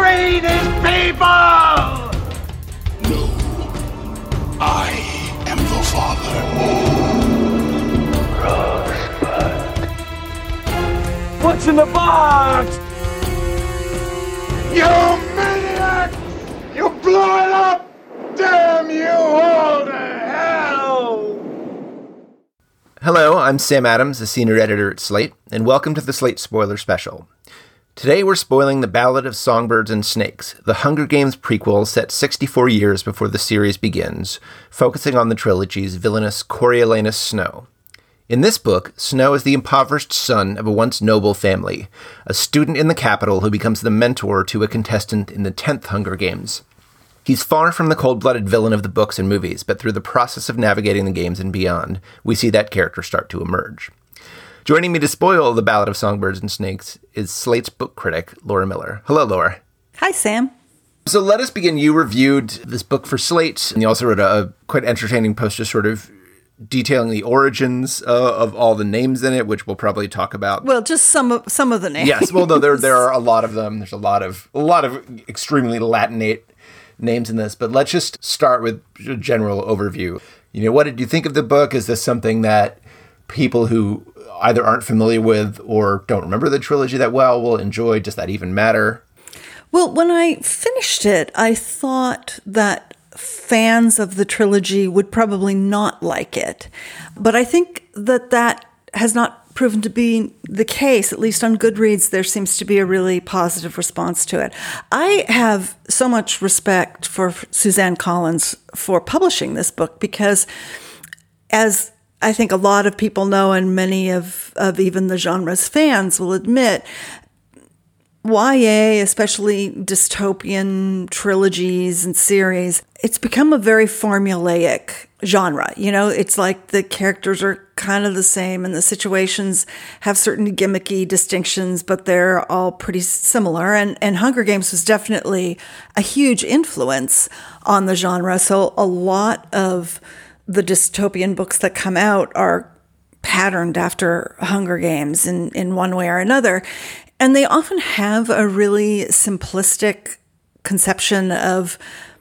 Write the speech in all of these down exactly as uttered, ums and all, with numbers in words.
free these people! No. I am the father. Rosebud. What's in the box? You maniac! You blew it up! Damn you all to hell! Hello, I'm Sam Adams, a senior editor at Slate, and welcome to the Slate Spoiler Special. Today we're spoiling The Ballad of Songbirds and Snakes, the Hunger Games prequel set sixty-four years before the series begins, focusing on the trilogy's villainous Coriolanus Snow. In this book, Snow is the impoverished son of a once noble family, a student in the capital who becomes the mentor to a contestant in the tenth Hunger Games. He's far from the cold-blooded villain of the books and movies, but through the process of navigating the games and beyond, we see that character start to emerge. Joining me to spoil The Ballad of Songbirds and Snakes is Slate's book critic, Laura Miller. Hello, Laura. Hi, Sam. So let us begin. You reviewed this book for Slate, and you also wrote a, a quite entertaining post just sort of detailing the origins uh, of all the names in it, which we'll probably talk about. Well, just some of some of the names. Yes, well, no, there there are a lot of them. There's a lot of a lot of extremely Latinate names in this, but let's just start with a general overview. You know, what did you think of the book? Is this something that people who either aren't familiar with or don't remember the trilogy that well will enjoy? Does that even matter? Well, when I finished it, I thought that fans of the trilogy would probably not like it. But I think that that has not proven to be the case. At least on Goodreads, there seems to be a really positive response to it. I have so much respect for Suzanne Collins for publishing this book because, as I think a lot of people know, and many of, of even the genre's fans will admit, Y A, especially dystopian trilogies and series, it's become a very formulaic genre. You know, it's like the characters are kind of the same and the situations have certain gimmicky distinctions, but they're all pretty similar. And, and Hunger Games was definitely a huge influence on the genre. So a lot of the dystopian books that come out are patterned after Hunger Games in, in one way or another. And they often have a really simplistic conception of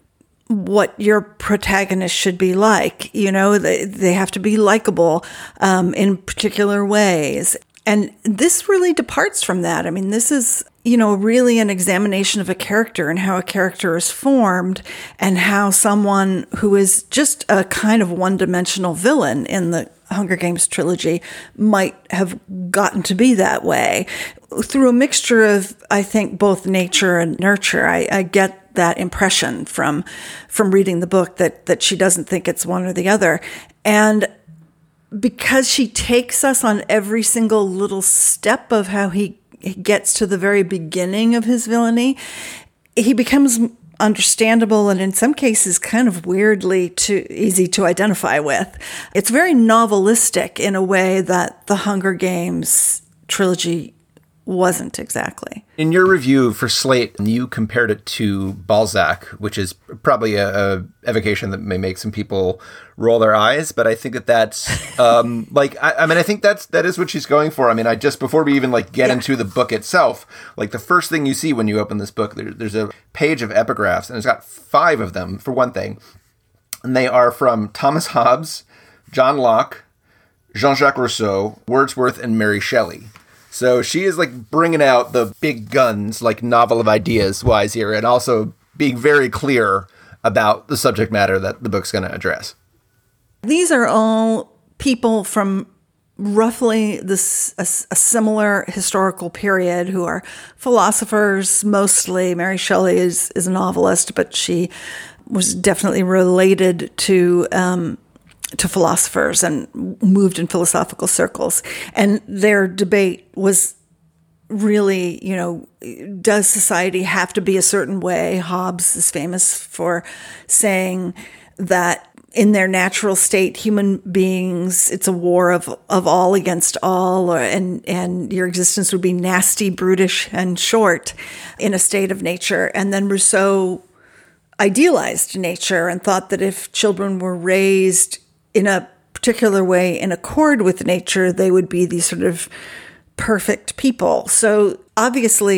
what your protagonist should be like. You know, they, they have to be likable um, in particular ways. And this really departs from that. I mean, this is, you know, really an examination of a character and how a character is formed and how someone who is just a kind of one-dimensional villain in the Hunger Games trilogy might have gotten to be that way. Through a mixture of, I think, both nature and nurture, I, I get that impression from from reading the book that that she doesn't think it's one or the other. And because she takes us on every single little step of how he gets to the very beginning of his villainy, he becomes understandable and in some cases kind of weirdly too easy to identify with. It's very novelistic in a way that the Hunger Games trilogy wasn't exactly. In your review for Slate, you compared it to Balzac, which is probably a, a evocation that may make some people roll their eyes, but I think that that's um, like I, I mean I think that's that is what she's going for. I mean, I just before we even like get yeah. into the book itself, like the first thing you see when you open this book, there, there's a page of epigraphs, and it's got five of them for one thing, and they are from Thomas Hobbes, John Locke, Jean-Jacques Rousseau, Wordsworth, and Mary Shelley. So she is like bringing out the big guns, like novel of ideas wise here, and also being very clear about the subject matter that the book's going to address. These are all people from roughly this a, a similar historical period who are philosophers mostly. Mary Shelley is, is a novelist, but she was definitely related to um, to philosophers and moved in philosophical circles. And their debate was really, you know, does society have to be a certain way? Hobbes is famous for saying that in their natural state, human beings, it's a war of, of all against all, or, and, and your existence would be nasty, brutish, and short in a state of nature. And then Rousseau idealized nature and thought that if children were raised in a particular way in accord with nature, they would be these sort of perfect people. So obviously,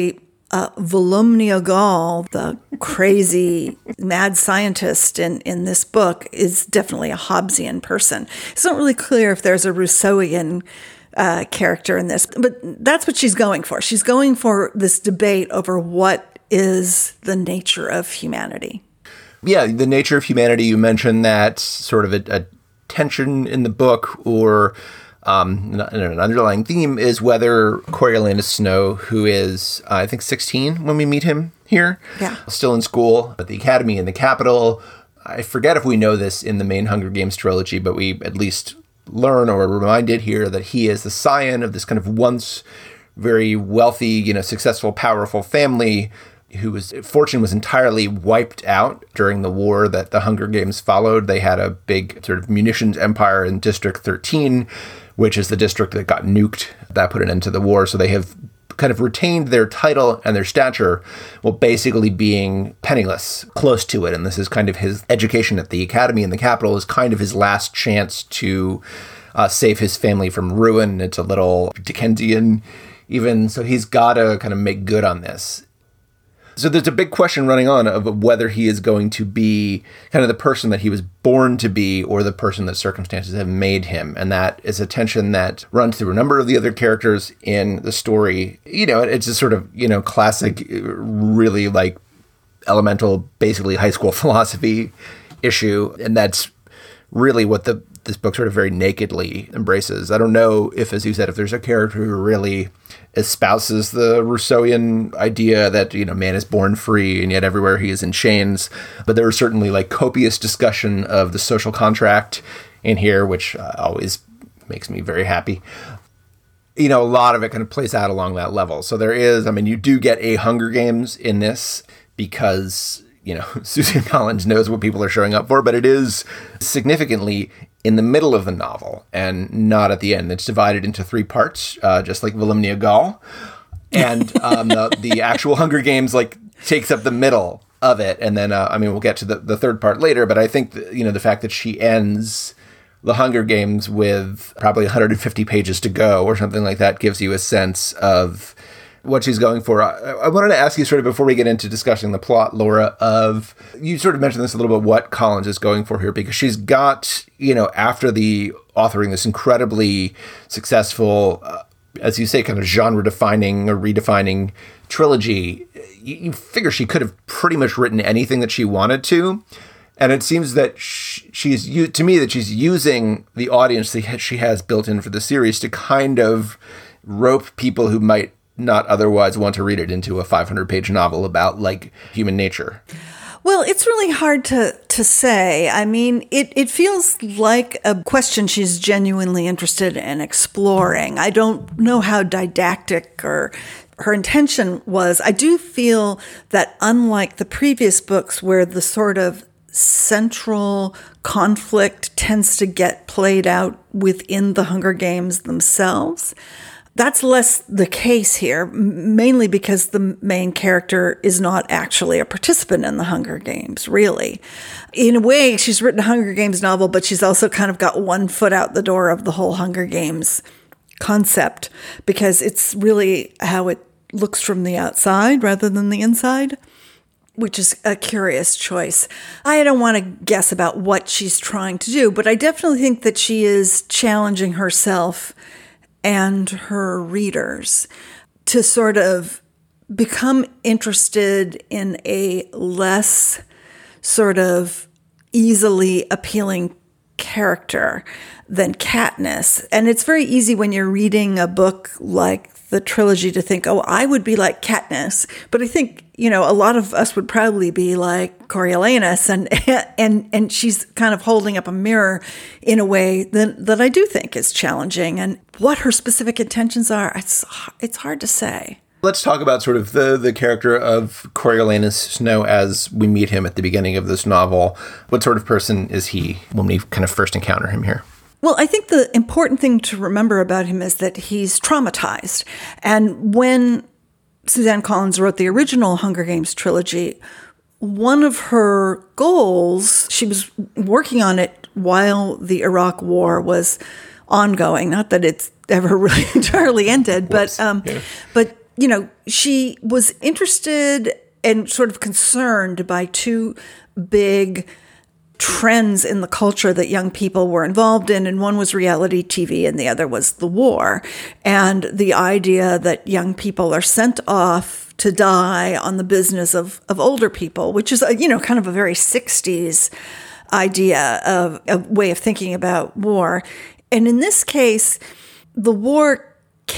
uh, Volumnia Gaul, the crazy mad scientist in, in this book, is definitely a Hobbesian person. It's not really clear if there's a Rousseauian uh, character in this, but that's what she's going for. She's going for this debate over what is the nature of humanity. Yeah, the nature of humanity, you mentioned that sort of a, a tension in the book, or um, an underlying theme is whether Coriolanus Snow, who is, uh, I think, sixteen when we meet him here, yeah. still in school at the academy in the capital. I forget if we know this in the main Hunger Games trilogy, but we at least learn or are reminded here that he is the scion of this kind of once very wealthy, you know, successful, powerful family whose fortune was entirely wiped out during the war that the Hunger Games followed. They had a big sort of munitions empire in District thirteen, which is the district that got nuked. That put an end to the war. So they have kind of retained their title and their stature while basically being penniless, close to it. And this is kind of his education at the academy in the capital is kind of his last chance to uh, save his family from ruin. It's a little Dickensian even. So he's got to kind of make good on this. So there's a big question running on of whether he is going to be kind of the person that he was born to be or the person that circumstances have made him. And that is a tension that runs through a number of the other characters in the story. You know, it's a sort of, you know, classic, really like elemental, basically high school philosophy issue. And that's really what the this book sort of very nakedly embraces. I don't know if, as you said, if there's a character who really espouses the Rousseauian idea that, you know, man is born free and yet everywhere he is in chains. But there is certainly like copious discussion of the social contract in here, which uh, always makes me very happy. You know, a lot of it kind of plays out along that level. So there is, I mean, you do get a Hunger Games in this because, you know, Suzanne Collins knows what people are showing up for, but it is significantly in the middle of the novel and not at the end. It's divided into three parts, uh, just like Volumnia Gaul. And um, the, the actual Hunger Games like takes up the middle of it. And then, uh, I mean, we'll get to the, the third part later, but I think, that, you know, the fact that she ends the Hunger Games with probably one hundred fifty pages to go or something like that gives you a sense of what she's going for. I, I wanted to ask you sort of before we get into discussing the plot, Laura, of, you sort of mentioned this a little bit, what Collins is going for here, because she's got, you know, after the authoring this incredibly successful, uh, as you say, kind of genre defining or redefining trilogy, you, you figure she could have pretty much written anything that she wanted to. And it seems that she, she's, to me, that she's using the audience that she has built in for the series to kind of rope people who might not otherwise want to read it into a five hundred page novel about like human nature. Well, it's really hard to, to say. I mean, it, it feels like a question she's genuinely interested in exploring. I don't know how didactic or her intention was. I do feel that unlike the previous books where the sort of central conflict tends to get played out within the Hunger Games themselves, that's less the case here, mainly because the main character is not actually a participant in the Hunger Games, really. In a way, she's written a Hunger Games novel, but she's also kind of got one foot out the door of the whole Hunger Games concept, because it's really how it looks from the outside rather than the inside, which is a curious choice. I don't want to guess about what she's trying to do, but I definitely think that she is challenging herself and her readers to sort of become interested in a less sort of easily appealing character than Katniss. And it's very easy when you're reading a book like the trilogy to think, oh, I would be like Katniss. But I think, you know, a lot of us would probably be like Coriolanus, and and and she's kind of holding up a mirror in a way that, that I do think is challenging. And what her specific intentions are, it's it's hard to say. Let's talk about sort of the, the character of Coriolanus Snow as we meet him at the beginning of this novel. What sort of person is he when we kind of first encounter him here? Well, I think the important thing to remember about him is that he's traumatized. And when Suzanne Collins wrote the original Hunger Games trilogy, one of her goals, she was working on it while the Iraq War was ongoing. Not that it's ever really entirely ended, Whoops. but um, yeah. but you know, she was interested and sort of concerned by two big trends in the culture that young people were involved in. And one was reality T V and the other was the war. And the idea that young people are sent off to die on the business of, of older people, which is, a, you know, kind of a very sixties idea of a way of thinking about war. And in this case, the war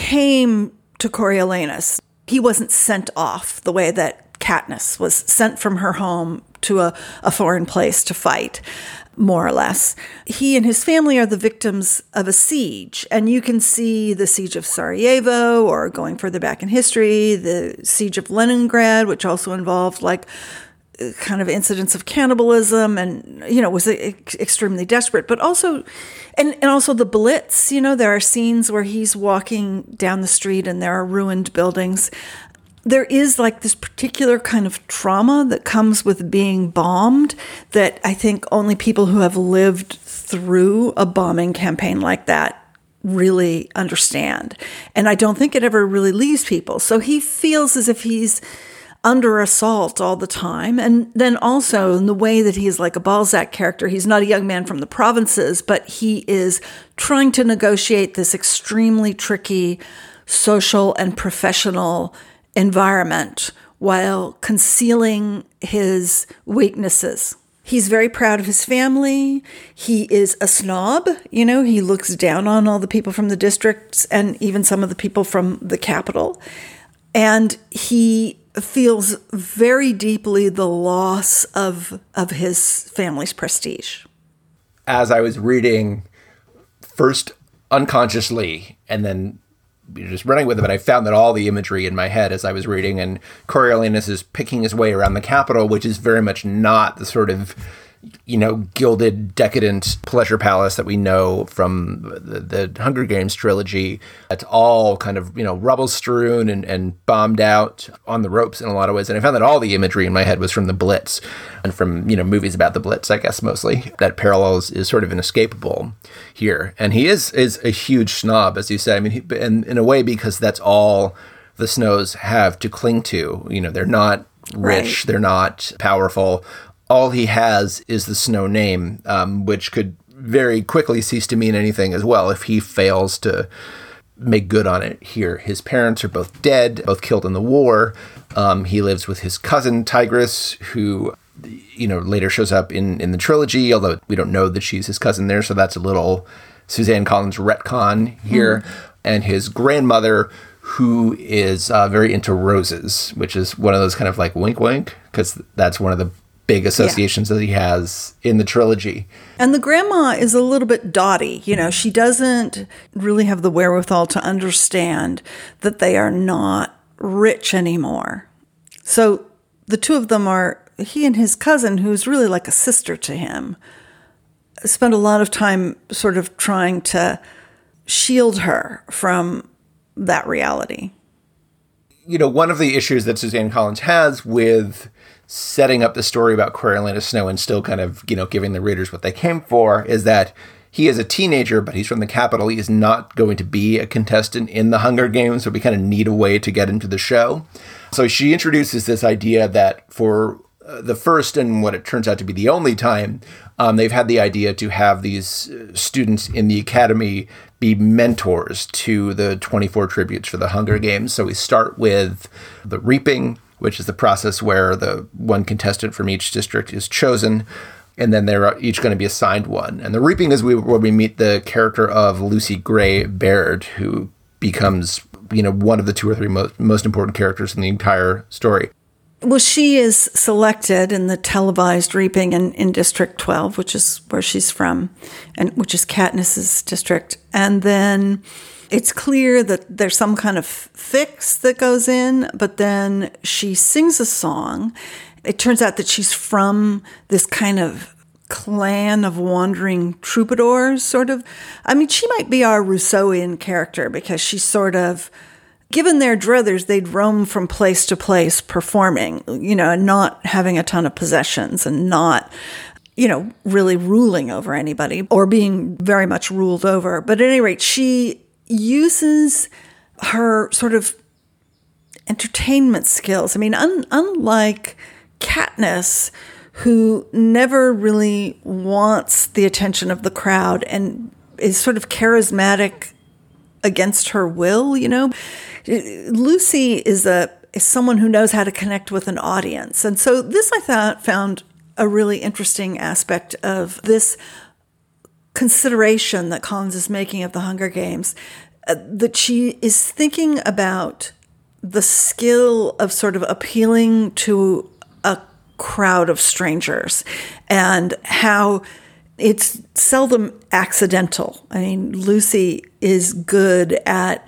came to Coriolanus. He wasn't sent off the way that Katniss was sent from her home to a, a foreign place to fight, more or less. He and his family are the victims of a siege, and you can see the siege of Sarajevo, or going further back in history, the siege of Leningrad, which also involved like kind of incidents of cannibalism, and you know was extremely desperate. But also, and and also the Blitz. You know, there are scenes where he's walking down the street and there are ruined buildings. There is like this particular kind of trauma that comes with being bombed that I think only people who have lived through a bombing campaign like that really understand. And I don't think it ever really leaves people. So he feels as if he's under assault all the time. And then also in the way that he's like a Balzac character, he's not a young man from the provinces, but he is trying to negotiate this extremely tricky social and professional environment while concealing his weaknesses. He's very proud of his family. He is a snob. You know, he looks down on all the people from the districts and even some of the people from the capital. And he feels very deeply the loss of of his family's prestige. As I was reading, first unconsciously, and then just running with it, but I found that all the imagery in my head as I was reading, and Coriolanus is picking his way around the capital, which is very much not the sort of, you know, gilded, decadent pleasure palace that we know from the, the Hunger Games trilogy. It's all kind of, you know, rubble strewn and, and bombed out on the ropes in a lot of ways. And I found that all the imagery in my head was from the Blitz and from, you know, movies about the Blitz, I guess, mostly. That parallel is, is sort of inescapable here. And he is is a huge snob, as you say. I mean, he, and in a way, because that's all the Snows have to cling to. You know, they're not rich, right. They're not powerful. All he has is the Snow name, um, which could very quickly cease to mean anything as well if he fails to make good on it here. His parents are both dead, both killed in the war. Um, he lives with his cousin, Tigris, who, you know, later shows up in, in the trilogy, although we don't know that she's his cousin there, so that's a little Suzanne Collins retcon here. Mm. And his grandmother, who is uh, very into roses, which is one of those kind of like wink wink, because that's one of the big associations yeah. that he has in the trilogy. And the grandma is a little bit dotty. You know, she doesn't really have the wherewithal to understand that they are not rich anymore. So the two of them are, he and his cousin, who's really like a sister to him, spend a lot of time sort of trying to shield her from that reality. You know, one of the issues that Suzanne Collins has with setting up the story about Coriolanus Snow and still kind of, you know, giving the readers what they came for is that he is a teenager, but he's from the capital. He is not going to be a contestant in the Hunger Games, so we kind of need a way to get into the show. So she introduces this idea that for uh, the first and what it turns out to be the only time, um, they've had the idea to have these students in the academy be mentors to the twenty-four tributes for the Hunger Games. So we start with the reaping, which is the process where the one contestant from each district is chosen, and then they're each going to be assigned one. And the reaping is where we meet the character of Lucy Gray Baird, who becomes, you know, one of the two or three most, most important characters in the entire story. Well, she is selected in the televised reaping in, in District twelve, which is where she's from, and which is Katniss's district. And then it's clear that there's some kind of fix that goes in, but then she sings a song. It turns out that she's from this kind of clan of wandering troubadours, sort of. I mean, she might be our Rousseauian character because she's sort of, given their druthers, they'd roam from place to place performing, you know, and not having a ton of possessions and not, you know, really ruling over anybody or being very much ruled over. But at any rate, she uses her sort of entertainment skills. I mean, un- unlike Katniss, who never really wants the attention of the crowd and is sort of charismatic against her will, you know, Lucy is a is someone who knows how to connect with an audience. And so this, I thought, found a really interesting aspect of this consideration that Collins is making of the Hunger Games, uh, that she is thinking about the skill of sort of appealing to a crowd of strangers and how it's seldom accidental. I mean, Lucy is good at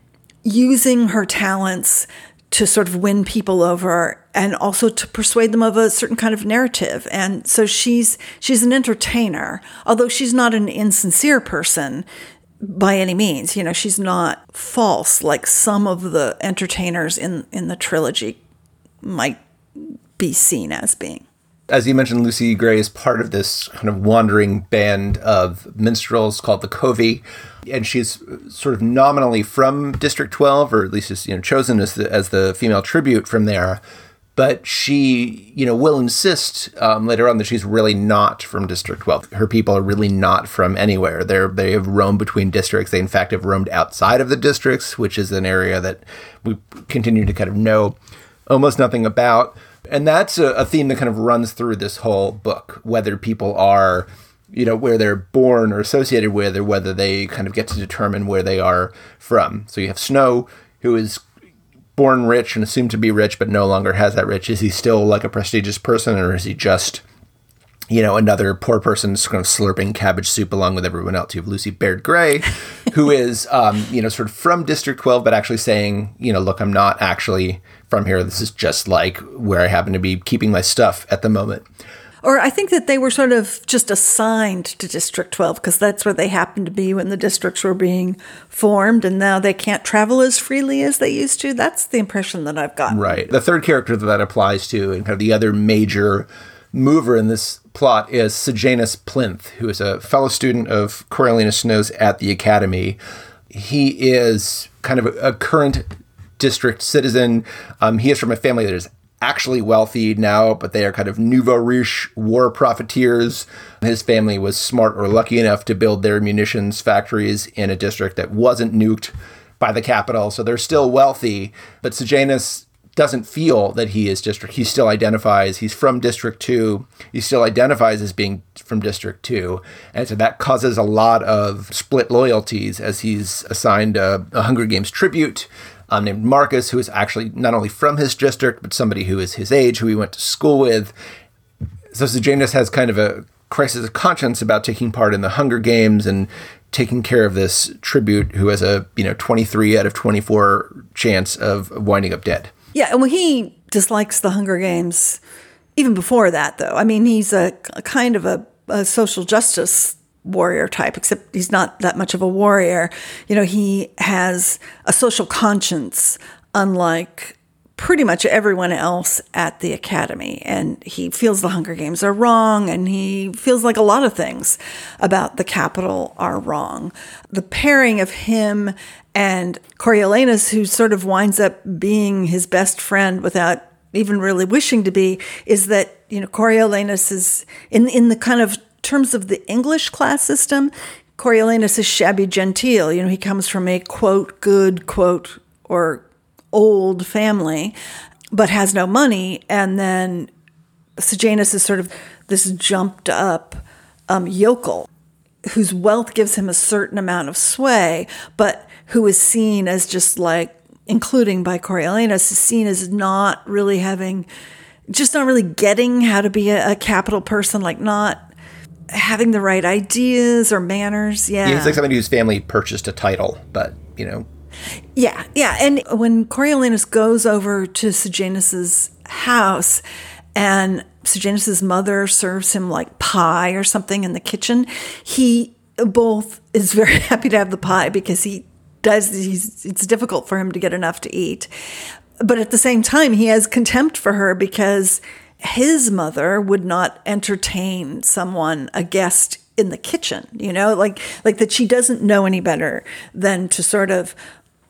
using her talents to sort of win people over and also to persuade them of a certain kind of narrative. And so she's she's an entertainer, although she's not an insincere person by any means. You know, she's not false like some of the entertainers in, in the trilogy might be seen as being. As you mentioned, Lucy Gray is part of this kind of wandering band of minstrels called the Covey, and she's sort of nominally from District twelve, or at least is, you know, chosen as the, as the female tribute from there. But she, you know, will insist um, later on that she's really not from District twelve. Her people are really not from anywhere. They're they have roamed between districts. They, in fact, have roamed outside of the districts, which is an area that we continue to kind of know almost nothing about. And that's a, a theme that kind of runs through this whole book, whether people are, you know, where they're born or associated with, or whether they kind of get to determine where they are from. So you have Snow, who is born rich and assumed to be rich, but no longer has that rich. Is he still like a prestigious person, or is he just, you know, another poor person just kind of slurping cabbage soup along with everyone else? You have Lucy Baird Gray, who is, um, you know, sort of from District twelve, but actually saying, you know, look, I'm not actually from here. This is just like where I happen to be keeping my stuff at the moment. Or I think that they were sort of just assigned to District twelve because that's where they happened to be when the districts were being formed, and now they can't travel as freely as they used to. That's the impression that I've gotten. Right. The third character that that applies to, and kind of the other major mover in this plot, is Sejanus Plinth, who is a fellow student of Coriolanus Snow's at the Academy. He is kind of a, a current district citizen. Um, he is from a family that is actually wealthy now, but they are kind of nouveau riche war profiteers. His family was smart or lucky enough to build their munitions factories in a district that wasn't nuked by the capital, so they're still wealthy. But Sejanus doesn't feel that he is district. He still identifies, he's from District two. He still identifies as being from District two. And so that causes a lot of split loyalties as he's assigned a, a Hunger Games tribute um, named Marcus, who is actually not only from his district, but somebody who is his age, who he went to school with. So Sejanus has kind of a crisis of conscience about taking part in the Hunger Games and taking care of this tribute who has a, you know, twenty-three out of twenty-four chance of winding up dead. Yeah, and well, he dislikes the Hunger Games even before that, though. I mean, he's a, a kind of a, a social justice warrior type, except he's not that much of a warrior. You know, he has a social conscience, unlike pretty much everyone else at the Academy. And he feels the Hunger Games are wrong, and he feels like a lot of things about the Capitol are wrong. The pairing of him and Coriolanus, who sort of winds up being his best friend without even really wishing to be, is that, you know, Coriolanus is, in, in the kind of terms of the English class system, Coriolanus is shabby genteel. You know, he comes from a, quote, good, quote, or old family, but has no money. And then Sejanus is sort of this jumped up um, yokel whose wealth gives him a certain amount of sway, but who is seen as just like, including by Coriolanus, is seen as not really having, just not really getting how to be a, a capital person, like not having the right ideas or manners. Yeah. yeah. He's like somebody whose family purchased a title, but, you know. Yeah, yeah. And when Coriolanus goes over to Sejanus's house and Sejanus's mother serves him like pie or something in the kitchen, he both is very happy to have the pie because he does, he's, it's difficult for him to get enough to eat. But at the same time, he has contempt for her because his mother would not entertain someone, a guest in the kitchen, you know, like, like that she doesn't know any better than to sort of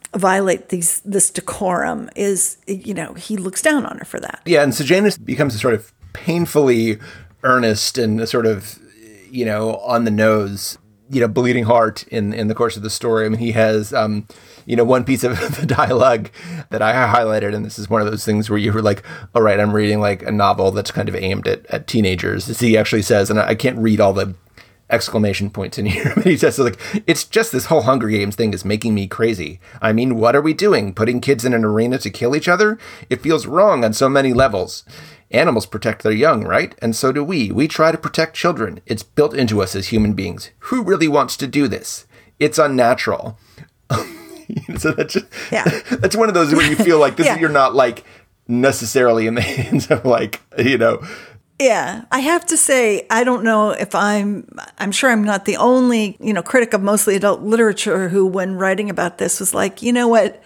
violate these this decorum is, you know, he looks down on her for that. Yeah, and Sejanus becomes a sort of painfully earnest and a sort of, you know, on the nose, you know, bleeding heart in, in the course of the story. I mean, he has, um, you know, one piece of the dialogue that I highlighted, and this is one of those things where you were like, all right, I'm reading like a novel that's kind of aimed at, at teenagers. As he actually says, and I can't read all the exclamation points in here, but he says, so like, it's just this whole Hunger Games thing is making me crazy. I mean, what are we doing? Putting kids in an arena to kill each other? It feels wrong on so many levels. Animals protect their young, right? And so do we. We try to protect children. It's built into us as human beings. Who really wants to do this? It's unnatural. So that's just, yeah. That's one of those where you feel like this yeah. you're not like necessarily in the hands of like, you know. Yeah, I have to say, I don't know if I'm, I'm sure I'm not the only, you know, critic of mostly adult literature who, when writing about this, was like, you know what,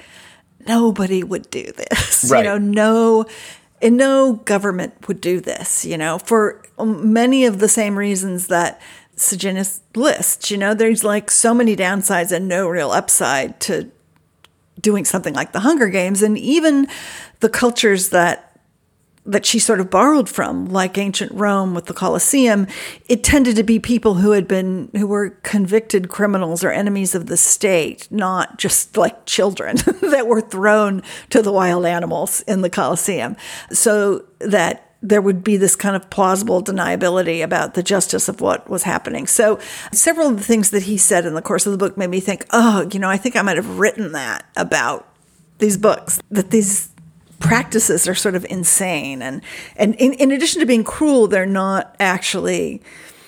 nobody would do this. Right. You know, no, and no government would do this, you know, for many of the same reasons that Sejanus lists. You know, there's like so many downsides and no real upside to doing something like the Hunger Games. And even the cultures that that she sort of borrowed from, like ancient Rome with the Colosseum, it tended to be people who had been, who were convicted criminals or enemies of the state, not just like children that were thrown to the wild animals in the Colosseum. So that there would be this kind of plausible deniability about the justice of what was happening. So several of the things that he said in the course of the book made me think, oh, you know, I think I might have written that about these books, that these practices are sort of insane. And, and in, in addition to being cruel, they're not actually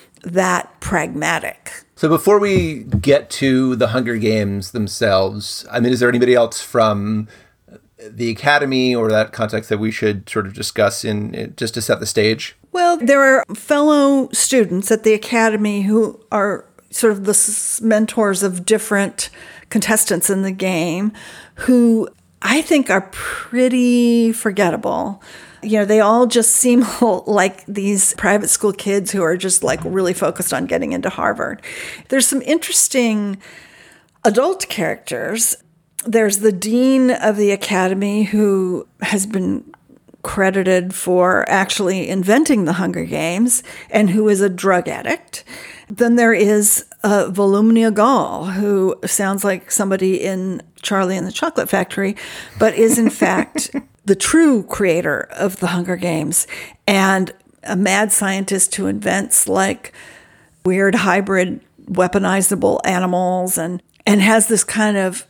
that pragmatic. So before we get to the Hunger Games themselves, I mean, is there anybody else from the Academy or that context that we should sort of discuss in just to set the stage? Well, there are fellow students at the Academy who are sort of the mentors of different contestants in the game who I think are pretty forgettable. You know, they all just seem like these private school kids who are just like really focused on getting into Harvard. There's some interesting adult characters. There's the dean of the Academy who has been credited for actually inventing the Hunger Games and who is a drug addict. Then there is uh, Volumnia Gaul, who sounds like somebody in Charlie and the Chocolate Factory, but is in fact the true creator of the Hunger Games and a mad scientist who invents like weird hybrid weaponizable animals and, and has this kind of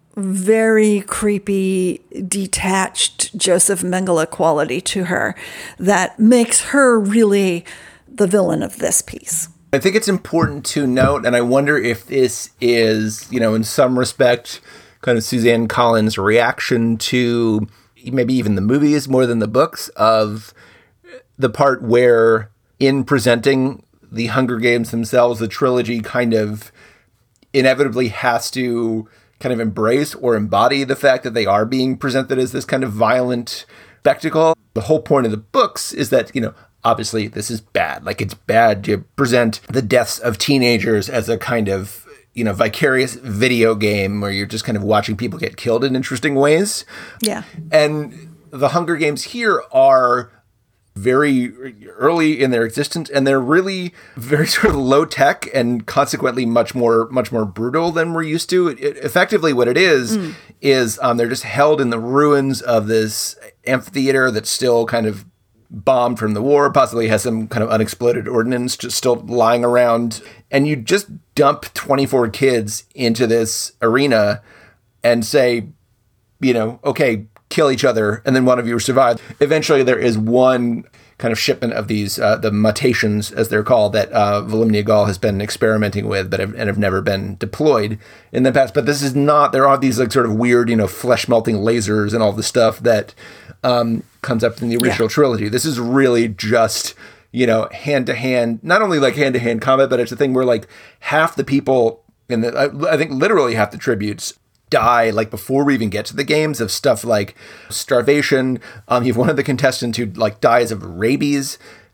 very creepy, detached Joseph Mengele quality to her that makes her really the villain of this piece. I think it's important to note, and I wonder if this is, you know, in some respect, kind of Suzanne Collins' reaction to maybe even the movies more than the books, of the part where in presenting the Hunger Games themselves, the trilogy kind of inevitably has to kind of embrace or embody the fact that they are being presented as this kind of violent spectacle. The whole point of the books is that, you know, obviously this is bad. Like, it's bad to present the deaths of teenagers as a kind of, you know, vicarious video game where you're just kind of watching people get killed in interesting ways. Yeah. And the Hunger Games here are very early in their existence, and they're really very sort of low tech and consequently much more much more brutal than we're used to. It, it, effectively, what it is mm. is um, they're just held in the ruins of this amphitheater that's still kind of bombed from the war, possibly has some kind of unexploded ordnance just still lying around, and you just dump twenty-four kids into this arena and say, you know, okay, kill each other, and then one of you survive. Eventually, there is one kind of shipment of these, uh, the mutations, as they're called, that uh, Volumnia Gaul has been experimenting with, but have, and have never been deployed in the past. But this is not, there are these like sort of weird, you know, flesh-melting lasers and all the stuff that um, comes up in the original yeah. trilogy. This is really just, you know, hand-to-hand, not only like hand-to-hand combat, but it's a thing where like half the people, in the, I, I think literally half the tributes, die like before we even get to the games, of stuff like starvation. Um, you have one of the contestants who like dies of rabies,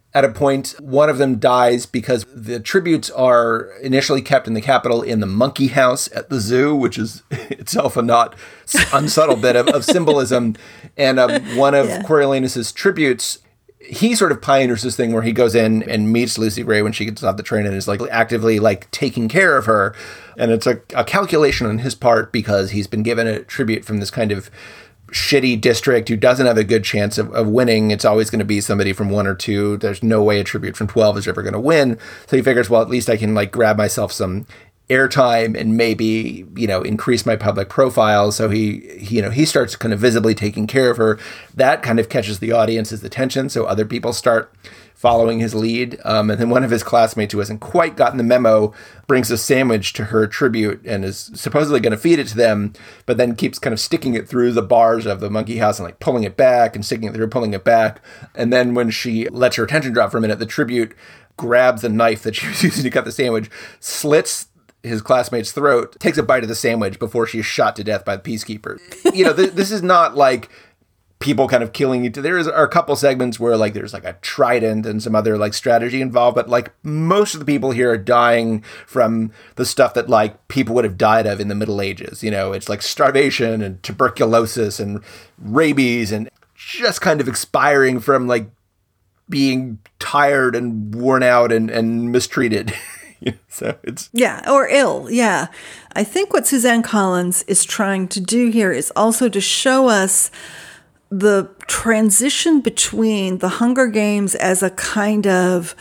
At a point, one of them dies because the tributes are initially kept in the Capitol in the monkey house at the zoo, which is itself a not unsubtle bit of, of symbolism. And um, one of yeah. Coriolanus's tributes, he sort of pioneers this thing where he goes in and meets Lucy Gray when she gets off the train and is like actively like taking care of her. And it's a, a calculation on his part because he's been given a tribute from this kind of shitty district who doesn't have a good chance of, of winning. It's always going to be somebody from one or two. There's no way a tribute from twelve is ever going to win. So he figures, well, at least I can like grab myself some airtime and maybe, you know, increase my public profile. So he, he, you know, he starts kind of visibly taking care of her. That kind of catches the audience's attention. So other people start following his lead. Um, and then one of his classmates who hasn't quite gotten the memo brings a sandwich to her tribute and is supposedly going to feed it to them, but then keeps kind of sticking it through the bars of the monkey house and like pulling it back and sticking it through, pulling it back. And then when she lets her attention drop for a minute, the tribute grabs the knife that she was using to cut the sandwich, slits his classmate's throat, takes a bite of the sandwich before she is shot to death by the peacekeeper. You know, th- this is not like people kind of killing you. There is, are a couple segments where like there's like a trident and some other like strategy involved, but like most of the people here are dying from the stuff that like people would have died of in the Middle Ages. You know, it's like starvation and tuberculosis and rabies and just kind of expiring from like being tired and worn out and, and mistreated. So it's yeah, or ill. Yeah. I think what Suzanne Collins is trying to do here is also to show us the transition between the Hunger Games as a kind of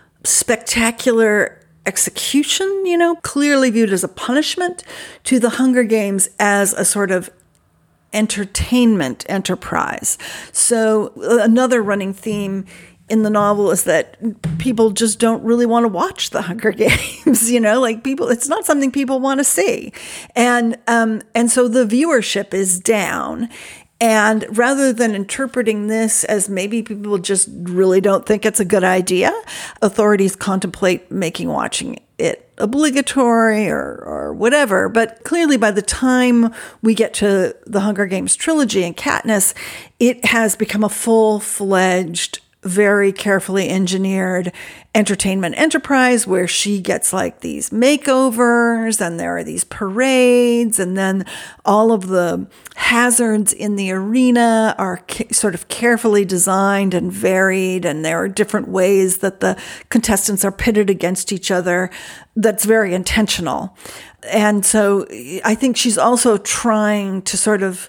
spectacular execution, you know, clearly viewed as a punishment, to the Hunger Games as a sort of entertainment enterprise. So another running theme in the novel is that people just don't really want to watch the Hunger Games, you know, like people, it's not something people want to see. And, um, and so the viewership is down. And rather than interpreting this as maybe people just really don't think it's a good idea, authorities contemplate making watching it obligatory or, or whatever. But clearly by the time we get to the Hunger Games trilogy and Katniss, it has become a full-fledged, very carefully engineered entertainment enterprise where she gets like these makeovers and there are these parades and then all of the hazards in the arena are ca- sort of carefully designed and varied, and there are different ways that the contestants are pitted against each other. That's very intentional. And so I think she's also trying to sort of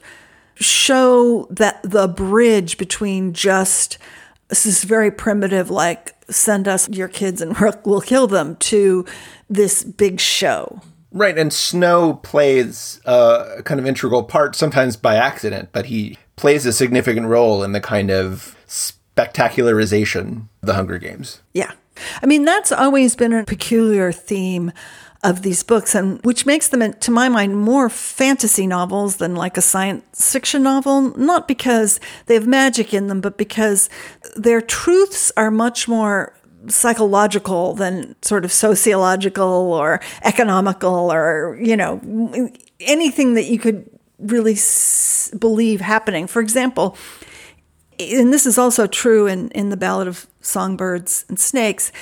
show that the bridge between just this is very primitive, like send us your kids and we'll kill them, to this big show. Right, and Snow plays a kind of integral part, sometimes by accident, but he plays a significant role in the kind of spectacularization of the Hunger Games. Yeah. I mean, that's always been a peculiar theme of these books, and which makes them, to my mind, more fantasy novels than like a science fiction novel, not because they have magic in them, but because their truths are much more psychological than sort of sociological or economical or, you know, anything that you could really s- believe happening. For example, and this is also true in, in the Ballad of Songbirds and Snakes,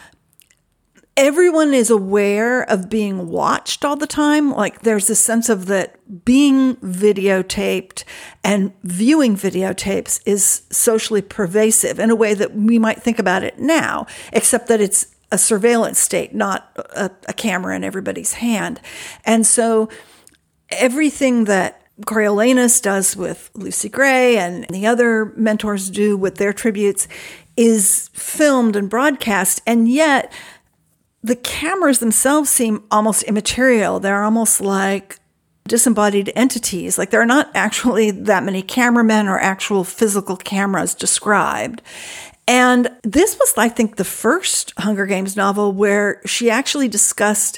everyone is aware of being watched all the time. Like there's this sense of that being videotaped and viewing videotapes is socially pervasive in a way that we might think about it now, except that it's a surveillance state, not a, a camera in everybody's hand. And so everything that Coriolanus does with Lucy Gray and the other mentors do with their tributes is filmed and broadcast, and yet the cameras themselves seem almost immaterial. They're almost like disembodied entities. Like there are not actually that many cameramen or actual physical cameras described. And this was, I think, the first Hunger Games novel where she actually discussed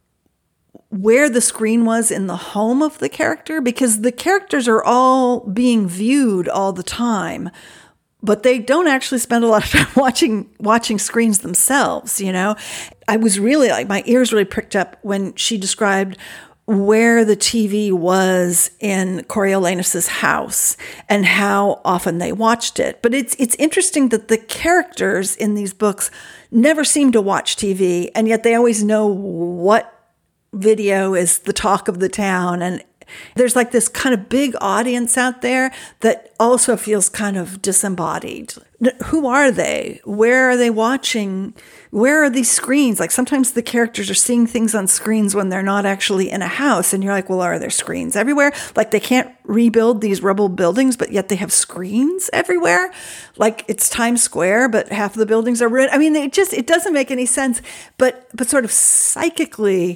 where the screen was in the home of the character, because the characters are all being viewed all the time, but they don't actually spend a lot of time watching watching screens themselves, you know? I was really, like, my ears really pricked up when she described where the T V was in Coriolanus's house and how often they watched it. But it's it's interesting that the characters in these books never seem to watch T V, and yet they always know what video is the talk of the town. And there's like this kind of big audience out there that also feels kind of disembodied. Who are they? Where are they watching? Where are these screens? Like sometimes the characters are seeing things on screens when they're not actually in a house. And you're like, well, are there screens everywhere? Like they can't rebuild these rubble buildings, but yet they have screens everywhere. Like it's Times Square, but half of the buildings are ruined. I mean, it just, it doesn't make any sense. But, but sort of psychically,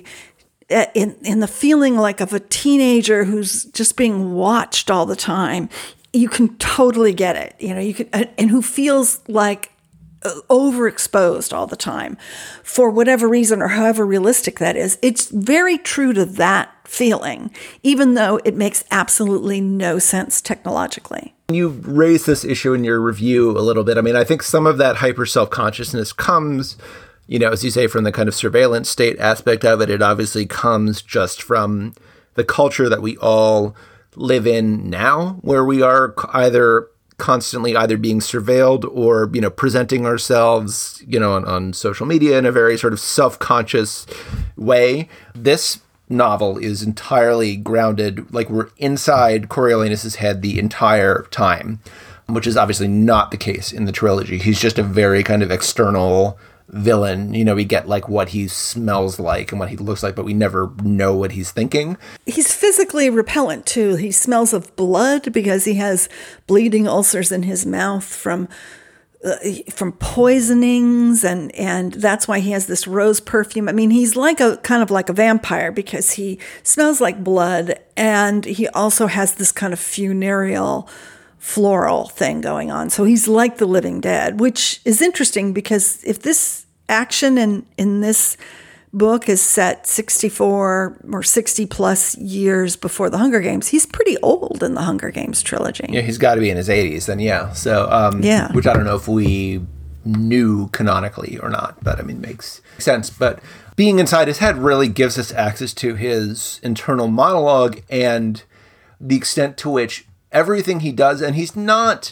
in in the feeling like of a teenager who's just being watched all the time, you can totally get it. You know, you can, and who feels like overexposed all the time for whatever reason or however realistic that is. It's very true to that feeling, even though it makes absolutely no sense technologically. You raised this issue in your review a little bit. I mean, I think some of that hyper self-consciousness comes, you know, as you say, from the kind of surveillance state aspect of it. It obviously comes just from the culture that we all live in now, where we are either constantly either being surveilled or, you know, presenting ourselves, you know, on, on social media in a very sort of self-conscious way. This novel is entirely grounded, like we're inside Coriolanus's head the entire time, which is obviously not the case in the trilogy. He's just a very kind of external villain. You know, we get like what he smells like and what he looks like, but we never know what he's thinking. He's physically repellent too. He smells of blood because he has bleeding ulcers in his mouth from uh, from poisonings, and and that's why he has this rose perfume. I mean, he's like a kind of like a vampire because he smells like blood, and he also has this kind of funereal floral thing going on. So he's like the living dead, which is interesting because if this action in, in this book is set sixty-four or sixty plus years before the Hunger Games, he's pretty old in the Hunger Games trilogy. Yeah, he's got to be in his eighties then, yeah. So, um, yeah. Which I don't know if we knew canonically or not, but I mean, makes sense. But being inside his head really gives us access to his internal monologue and the extent to which everything he does, and he's not,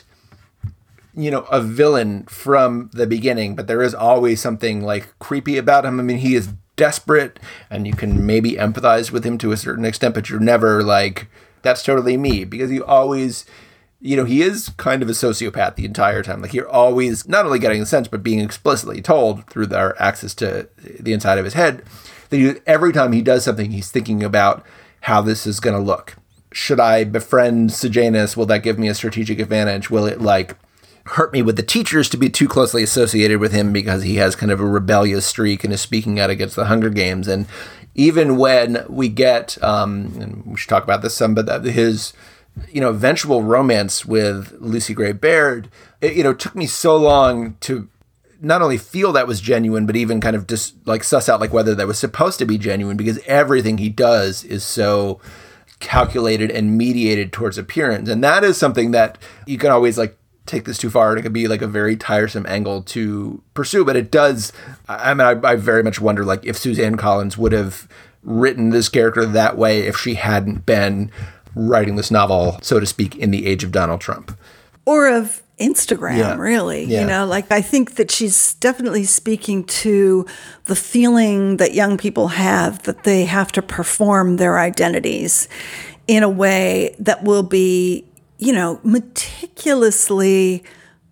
you know, a villain from the beginning, but there is always something like creepy about him. I mean, he is desperate and you can maybe empathize with him to a certain extent, but you're never like, that's totally me, because you always, you know, he is kind of a sociopath the entire time. Like you're always not only getting the sense, but being explicitly told through our access to the inside of his head that he, every time he does something, he's thinking about how this is going to look. Should I befriend Sejanus? Will that give me a strategic advantage? Will it like hurt me with the teachers to be too closely associated with him because he has kind of a rebellious streak and is speaking out against the Hunger Games? And even when we get, um, and we should talk about this some, but his, you know, eventual romance with Lucy Gray Baird, it, you know, took me so long to not only feel that was genuine, but even kind of just like suss out like whether that was supposed to be genuine, because everything he does is so calculated and mediated towards appearance. And that is something that you can always like take this too far and it could be like a very tiresome angle to pursue, but it does. I mean, I, I very much wonder like if Suzanne Collins would have written this character that way if she hadn't been writing this novel, so to speak, in the age of Donald Trump. Or of Instagram, yeah. really. Yeah. You know, like I think that she's definitely speaking to the feeling that young people have that they have to perform their identities in a way that will be, you know, meticulously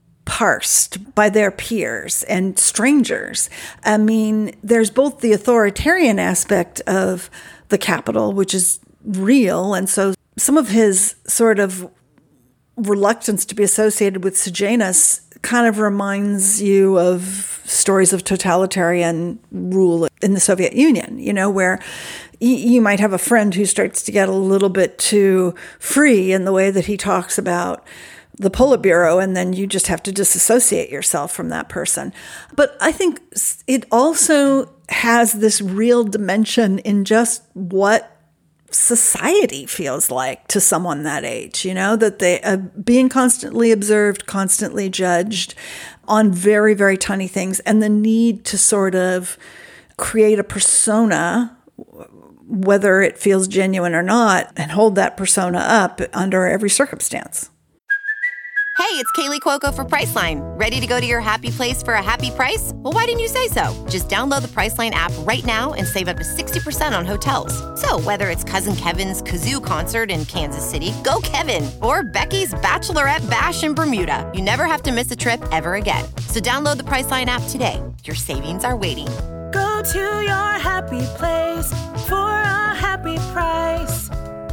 parsed by their peers and strangers. I mean, there's both the authoritarian aspect of the Capitol, which is real, and so some of his sort of reluctance to be associated with Sejanus kind of reminds you of stories of totalitarian rule in the Soviet Union, you know, where y- you might have a friend who starts to get a little bit too free in the way that he talks about the Politburo, and then you just have to disassociate yourself from that person. But I think it also has this real dimension in just what society feels like to someone that age, you know, that they uh, being constantly observed, constantly judged on very, very tiny things, and the need to sort of create a persona whether it feels genuine or not, and hold that persona up under every circumstance. Hey, it's Kaylee Cuoco for Priceline. Ready to go to your happy place for a happy price? Well, why didn't you say so? Just download the Priceline app right now and save up to sixty percent on hotels. So whether it's Cousin Kevin's Kazoo Concert in Kansas City, go Kevin, or Becky's Bachelorette Bash in Bermuda, you never have to miss a trip ever again. So download the Priceline app today. Your savings are waiting. Go to your happy place for a happy price.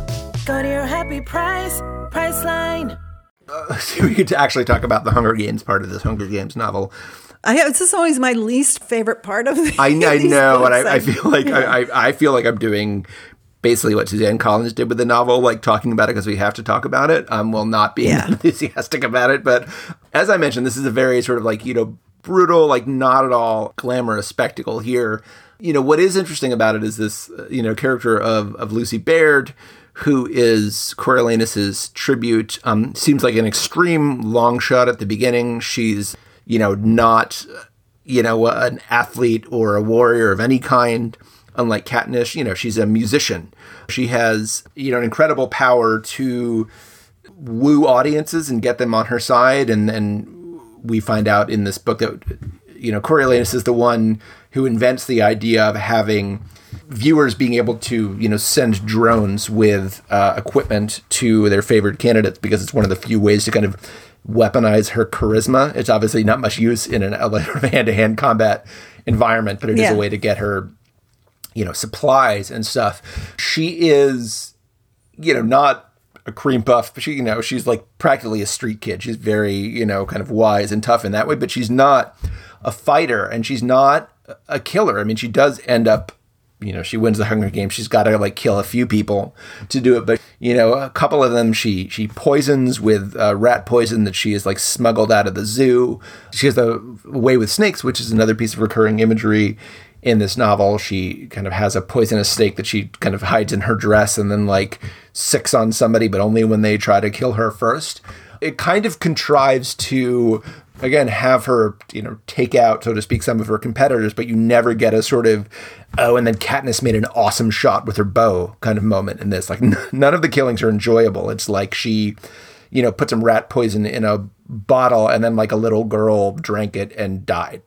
Go to your happy price, Priceline. Uh, so we could actually talk about the Hunger Games part of this Hunger Games novel. I this is always my least favorite part of the I, I know, and I, I feel like yeah. I, I, I feel like I'm doing basically what Suzanne Collins did with the novel, like talking about it because we have to talk about it. Um, will not be yeah. enthusiastic about it, but as I mentioned, this is a very sort of like, you know, brutal, like not at all glamorous spectacle here. You know, what is interesting about it is this, uh, you know, character of of Lucy Baird, who is Coriolanus's tribute. Um, seems like an extreme long shot at the beginning. She's, you know, not, you know, an athlete or a warrior of any kind. Unlike Katniss, you know, she's a musician. She has, you know, an incredible power to woo audiences and get them on her side. And then we find out in this book that, you know, Coriolanus is the one who invents the idea of having viewers being able to, you know, send drones with uh, equipment to their favorite candidates because it's one of the few ways to kind of weaponize her charisma. It's obviously not much use in an hand-to-hand combat environment, but it yeah. is a way to get her, you know, supplies and stuff. She is, you know, not a cream puff, but she, you know, she's like practically a street kid. She's very, you know, kind of wise and tough in that way, but she's not a fighter and she's not a killer. I mean, she does end up, you know, she wins the Hunger Games. She's got to like kill a few people to do it. But, you know, a couple of them she she poisons with uh, rat poison that she is like smuggled out of the zoo. She has a way with snakes, which is another piece of recurring imagery in this novel. She kind of has a poisonous snake that she kind of hides in her dress and then like sicks on somebody, but only when they try to kill her first. It kind of contrives to, again, have her, you know, take out, so to speak, some of her competitors, but you never get a sort of, oh, and then Katniss made an awesome shot with her bow kind of moment in this. Like, n- none of the killings are enjoyable. It's like she, you know, put some rat poison in a bottle and then like a little girl drank it and died.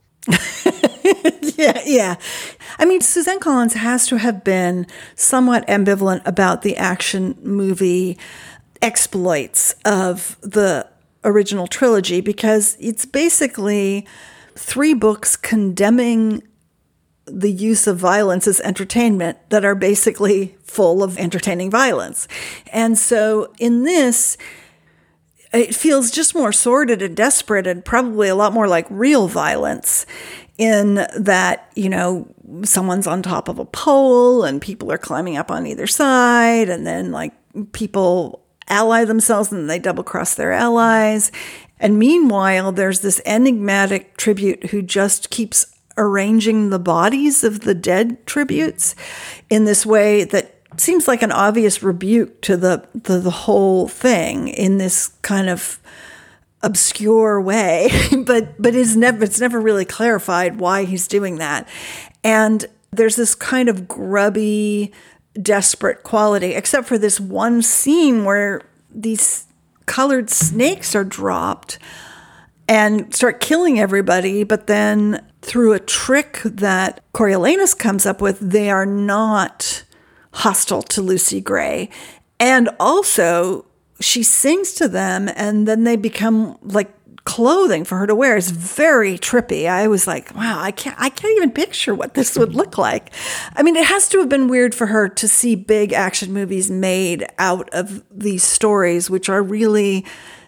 yeah, yeah. I mean, Suzanne Collins has to have been somewhat ambivalent about the action movie exploits of the original trilogy because it's basically three books condemning the use of violence as entertainment that are basically full of entertaining violence. And so in this, it feels just more sordid and desperate and probably a lot more like real violence in that, you know, someone's on top of a pole and people are climbing up on either side and then like people ally themselves and they double cross their allies. And meanwhile, there's this enigmatic tribute who just keeps arranging the bodies of the dead tributes in this way that seems like an obvious rebuke to the, the, the whole thing in this kind of obscure way, but, but it's never, it's never really clarified why he's doing that. And there's this kind of grubby, desperate quality, except for this one scene where these colored snakes are dropped and start killing everybody. But then through a trick that Coriolanus comes up with, they are not hostile to Lucy Gray. And also she sings to them and then they become like clothing for her to wear. Is very trippy. I was like, wow, I can't I can't even picture what this would look like. I mean, it has to have been weird for her to see big action movies made out of these stories, which are really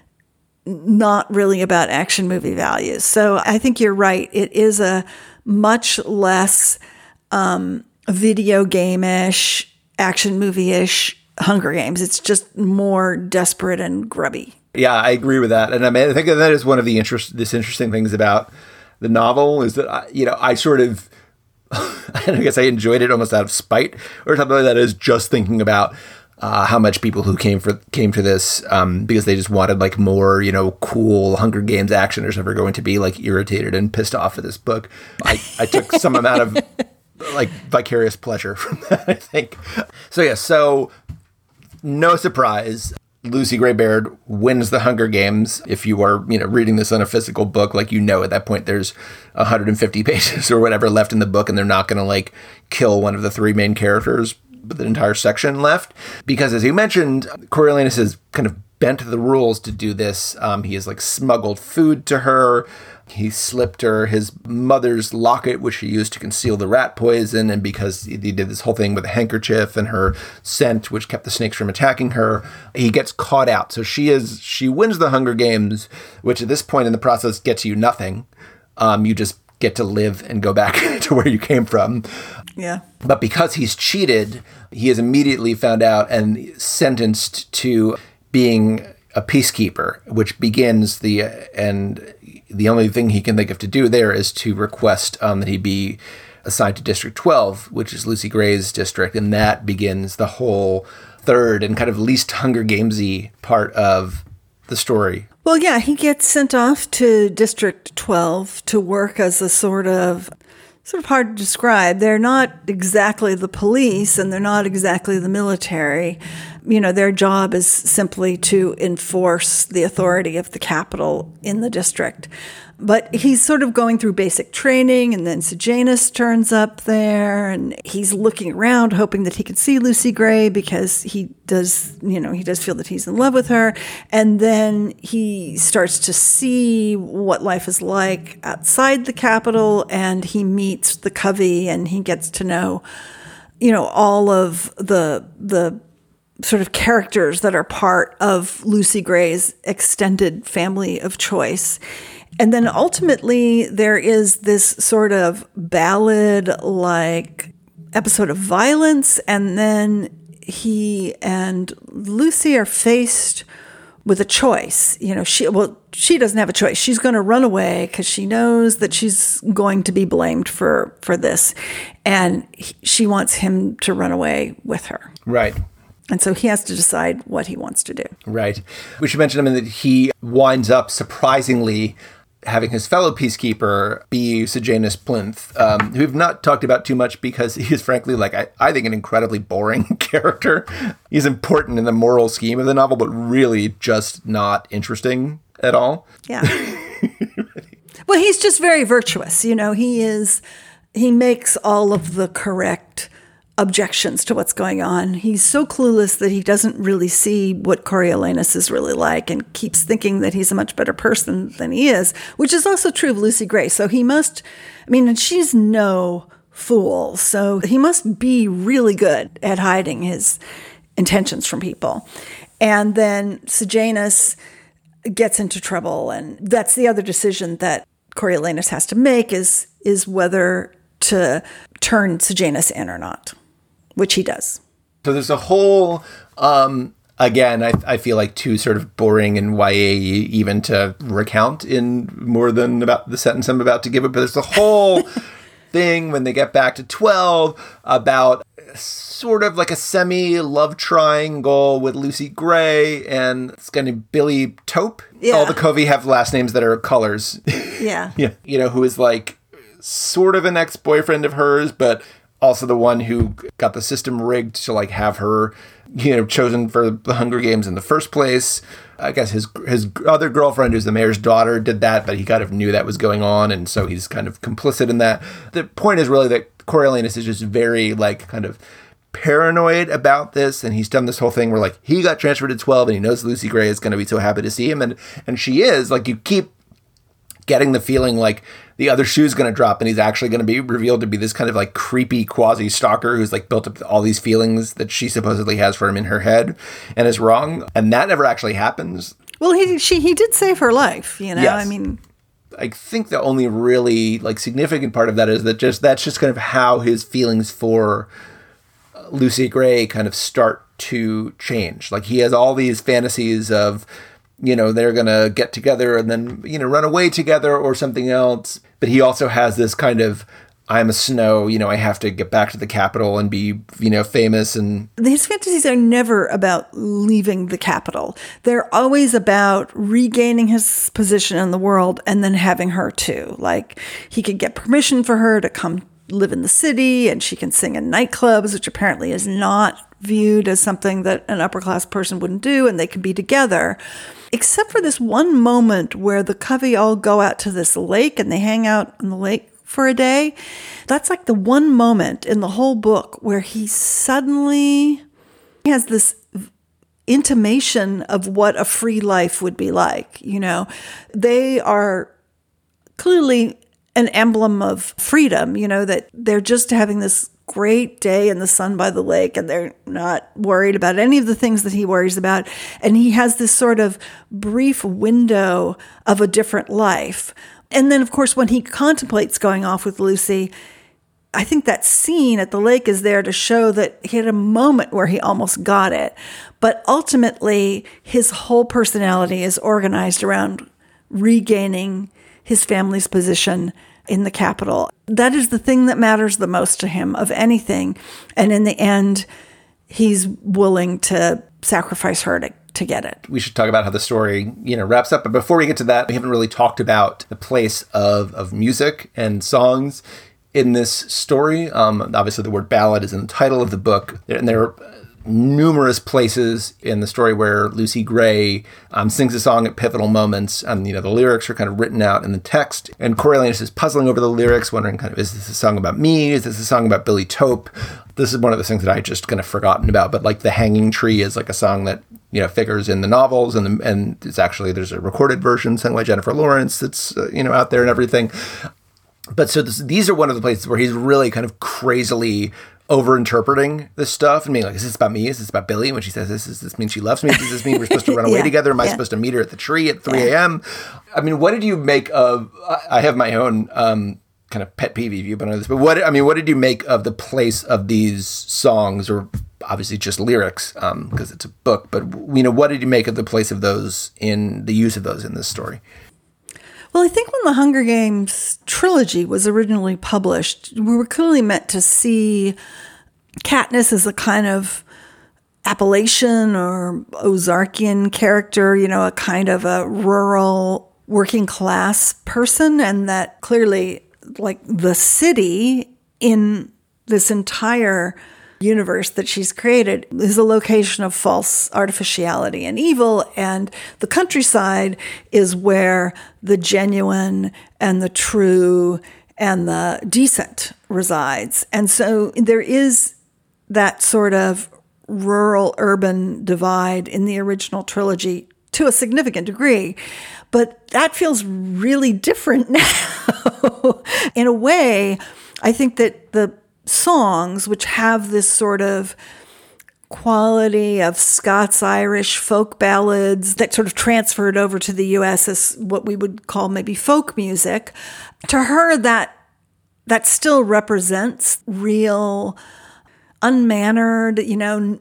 not really about action movie values. So I think you're right. It is a much less um, video game-ish, action movie-ish Hunger Games. It's just more desperate and grubby. Yeah, I agree with that. And I mean, I think that is one of the interest, this interesting things about the novel is that, I, you know, I sort of, I guess I enjoyed it almost out of spite or something like that, is just thinking about uh, how much people who came for came to this um, because they just wanted like more, you know, cool Hunger Games action are never going to be like irritated and pissed off at this book. I, I took some amount of like vicarious pleasure from that, I think. So yeah, so no surprise, Lucy Gray Baird wins the Hunger Games. If you are, you know, reading this on a physical book, like, you know, at that point there's one hundred fifty pages or whatever left in the book, and they're not going to like kill one of the three main characters with an entire section left. Because as you mentioned, Coriolanus has kind of bent the rules to do this. Um, he has like smuggled food to her. He slipped her his mother's locket, which she used to conceal the rat poison. And because he did this whole thing with a handkerchief and her scent, which kept the snakes from attacking her, he gets caught out. So she is, she wins the Hunger Games, which at this point in the process gets you nothing. Um, you just get to live and go back to where you came from. Yeah. But because he's cheated, he is immediately found out and sentenced to being a peacekeeper, which begins the, and the only thing he can think of to do there is to request um, that he be assigned to District twelve, which is Lucy Gray's district. And that begins the whole third and kind of least Hunger Gamesy part of the story. Well, yeah, he gets sent off to District twelve to work as a sort of, sort of hard to describe. They're not exactly the police and they're not exactly the military. You know, their job is simply to enforce the authority of the capital in the district. But he's sort of going through basic training, and then Sejanus turns up there, and he's looking around, hoping that he can see Lucy Gray because he does, you know, he does feel that he's in love with her. And then he starts to see what life is like outside the capital, and he meets the Covey, and he gets to know, you know, all of the the sort of characters that are part of Lucy Gray's extended family of choice. And then ultimately there is this sort of ballad-like episode of violence, and then he and Lucy are faced with a choice. You know, she, well, she doesn't have a choice. She's going to run away because she knows that she's going to be blamed for, for this. And he, she wants him to run away with her. Right. And so he has to decide what he wants to do. Right. We should mention, I mean, that he winds up surprisingly having his fellow peacekeeper be Sejanus Plinth, um, who we've not talked about too much because he is frankly, like, I, I think an incredibly boring character. He's important in the moral scheme of the novel, but really just not interesting at all. Yeah. Well, he's just very virtuous. You know, he is, he makes all of the correct objections to what's going on. He's so clueless that he doesn't really see what Coriolanus is really like and keeps thinking that he's a much better person than he is, which is also true of Lucy Gray. So he must, I mean, and she's no fool, so he must be really good at hiding his intentions from people. And then Sejanus gets into trouble, and that's the other decision that Coriolanus has to make is, is whether to turn Sejanus in or not, which he does. So there's a whole, um, again, I, I feel like too sort of boring and Y A even to recount in more than about the sentence I'm about to give it, but there's a whole thing when they get back to twelve about sort of like a semi-love triangle with Lucy Gray and it's going to be Billy Tope. Yeah. All the Covey have last names that are colors. Yeah. Yeah. You know, who is like sort of an ex-boyfriend of hers, but also the one who got the system rigged to like have her, you know, chosen for the Hunger Games in the first place. I guess his his other girlfriend, who's the mayor's daughter, did that, but he kind of knew that was going on, and so he's kind of complicit in that. The point is really that Coriolanus is just very like kind of paranoid about this, and he's done this whole thing where like he got transferred to twelve and he knows Lucy Gray is going to be so happy to see him, and and she is. Like, you keep getting the feeling like the other shoe's going to drop and he's actually going to be revealed to be this kind of like creepy quasi stalker who's like built up all these feelings that she supposedly has for him in her head and is wrong. And that never actually happens. Well, he she he did save her life, you know. Yes. I mean, I think the only really like significant part of that is that just that's just kind of how his feelings for Lucy Gray kind of start to change. Like, he has all these fantasies of, you know, they're going to get together and then, you know, run away together or something else. But he also has this kind of, I'm a Snow, you know, I have to get back to the capital and be, you know, famous. And his fantasies are never about leaving the capital. They're always about regaining his position in the world and then having her too. Like, he could get permission for her to come live in the city and she can sing in nightclubs, which apparently is not viewed as something that an upper class person wouldn't do, and they can be together. Except for this one moment where the Covey all go out to this lake and they hang out on the lake for a day. That's like the one moment in the whole book where he suddenly has this intimation of what a free life would be like. You know, they are clearly an emblem of freedom, you know, that they're just having this great day in the sun by the lake and they're not worried about any of the things that he worries about. And he has this sort of brief window of a different life. And then, of course, when he contemplates going off with Lucy, I think that scene at the lake is there to show that he had a moment where he almost got it. But ultimately, his whole personality is organized around regaining his family's position in the capital. That is the thing that matters the most to him of anything. And in the end, he's willing to sacrifice her to, to get it. We should talk about how the story, you know, wraps up. But before we get to that, we haven't really talked about the place of, of music and songs in this story. Um, obviously, the word ballad is in the title of the book. And there are numerous places in the story where Lucy Gray um, sings a song at pivotal moments, and you know the lyrics are kind of written out in the text. And Coriolanus is puzzling over the lyrics, wondering kind of, is this a song about me? Is this a song about Billy Tope? This is one of the things that I just kind of forgotten about. But like The Hanging Tree is like a song that you know figures in the novels, and the, and it's actually there's a recorded version sung by Jennifer Lawrence that's uh, you know out there and everything. But so this, these are one of the places where he's really kind of crazily over-interpreting this stuff and being like, is this about me? Is this about Billy? And when she says this, does this mean she loves me? Does this mean we're supposed to run away yeah, together? Am I yeah. supposed to meet her at the tree at three a.m.? I mean, what did you make of, I have my own um, kind of pet peeve viewpoint on this, but what, I mean, what did you make of the place of these songs, or obviously just lyrics, um, because it's a book, but you know, what did you make of the place of those in the use of those in this story? Well, I think when the Hunger Games trilogy was originally published, we were clearly meant to see Katniss as a kind of Appalachian or Ozarkian character, you know, a kind of a rural working class person, and that clearly, like, the city in this entire universe that she's created is a location of false artificiality and evil, and the countryside is where the genuine and the true and the decent resides. And so there is that sort of rural-urban divide in the original trilogy to a significant degree, but that feels really different now. In a way, I think that the songs, which have this sort of quality of Scots-Irish folk ballads that sort of transferred over to the U S as what we would call maybe folk music, to her that that still represents real, unmannered, you know,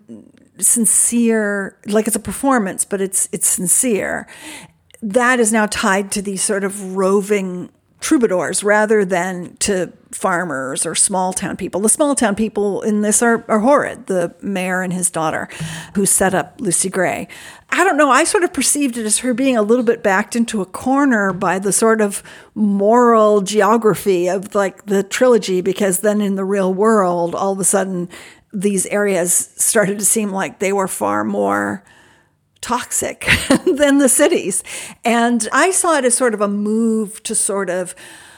sincere, like it's a performance, but it's it's sincere. That is now tied to these sort of roving troubadours rather than to farmers or small town people. The small town people in this are, are horrid, the mayor and his daughter who set up Lucy Gray. I don't know, I sort of perceived it as her being a little bit backed into a corner by the sort of moral geography of like the trilogy, because then in the real world, all of a sudden, these areas started to seem like they were far more toxic than the cities. And I saw it as sort of a move to sort of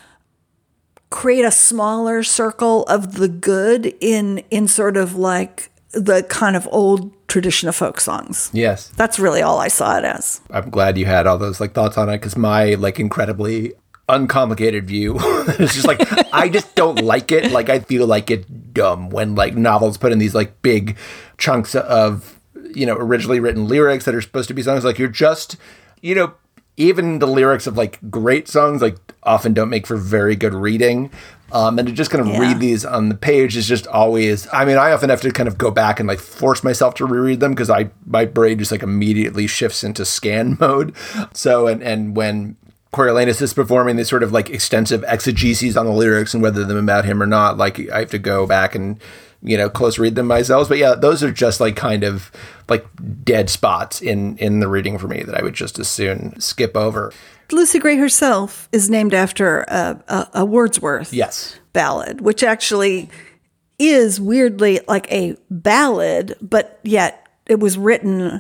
create a smaller circle of the good in in sort of like the kind of old tradition of folk songs. Yes. That's really all I saw it as. I'm glad you had all those like thoughts on it, because my like incredibly uncomplicated view it's just like I just don't like it. Like I feel like it's dumb when like novels put in these like big chunks of, you know, originally written lyrics that are supposed to be songs. Like you're just, you know, even the lyrics of like great songs like often don't make for very good reading. Um, and to just kind of yeah. read these on the page is just always, I mean, I often have to kind of go back and like force myself to reread them because I, my brain just like immediately shifts into scan mode. So, and, and when Coriolanus is performing this sort of like extensive exegeses on the lyrics and whether they're about him or not, like I have to go back and you know, close read them myself. But yeah, those are just like kind of like dead spots in, in the reading for me that I would just as soon skip over. Lucy Gray herself is named after a, a, a Wordsworth yes. ballad, which actually is weirdly like a ballad, but yet it was written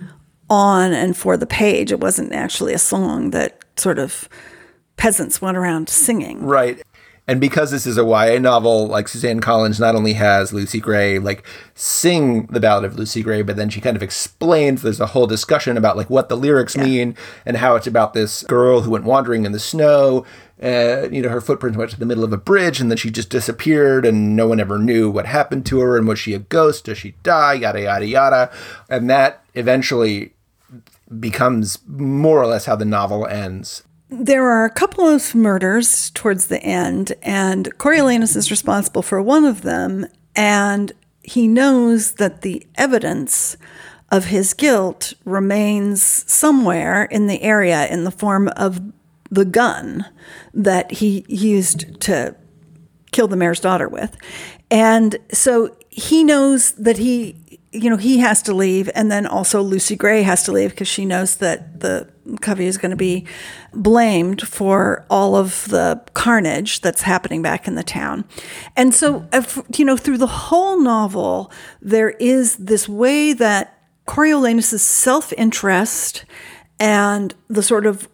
on and for the page. It wasn't actually a song that sort of peasants went around singing. Right. And because this is a Y A novel, like Suzanne Collins not only has Lucy Gray like sing the Ballad of Lucy Gray, but then she kind of explains, there's a whole discussion about like what the lyrics yeah. mean and how it's about this girl who went wandering in the snow. Uh, you know, her footprints went to the middle of a bridge and then she just disappeared and no one ever knew what happened to her. And was she a ghost? Does she die? Yada, yada, yada. And that eventually becomes more or less how the novel ends. There are a couple of murders towards the end, and Coriolanus is responsible for one of them, and he knows that the evidence of his guilt remains somewhere in the area in the form of the gun that he used to kill the mayor's daughter with. And so he knows that he, you know, he has to leave, and then also Lucy Gray has to leave because she knows that the Covey is going to be blamed for all of the carnage that's happening back in the town. And so, you know, through the whole novel, there is this way that Coriolanus' self-interest and the sort of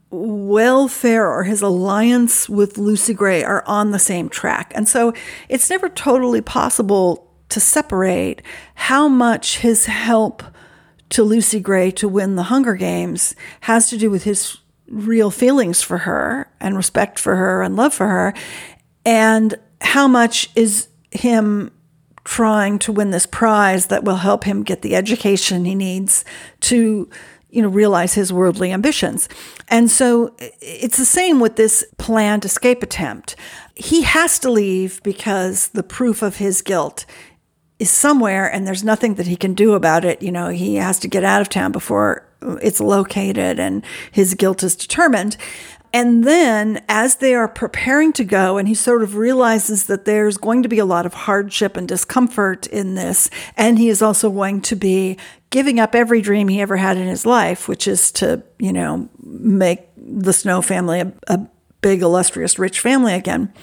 welfare or his alliance with Lucy Gray are on the same track. And so it's never totally possible to separate how much his help to Lucy Gray to win the Hunger Games has to do with his real feelings for her and respect for her and love for her, and how much is him trying to win this prize that will help him get the education he needs to, you know, realize his worldly ambitions. And so it's the same with this planned escape attempt. He has to leave because the proof of his guilt is somewhere and there's nothing that he can do about it. You know, he has to get out of town before it's located and his guilt is determined. And then as they are preparing to go, and he sort of realizes that there's going to be a lot of hardship and discomfort in this, and he is also going to be giving up every dream he ever had in his life, which is to, you know, make the Snow family a, a big, illustrious, rich family again.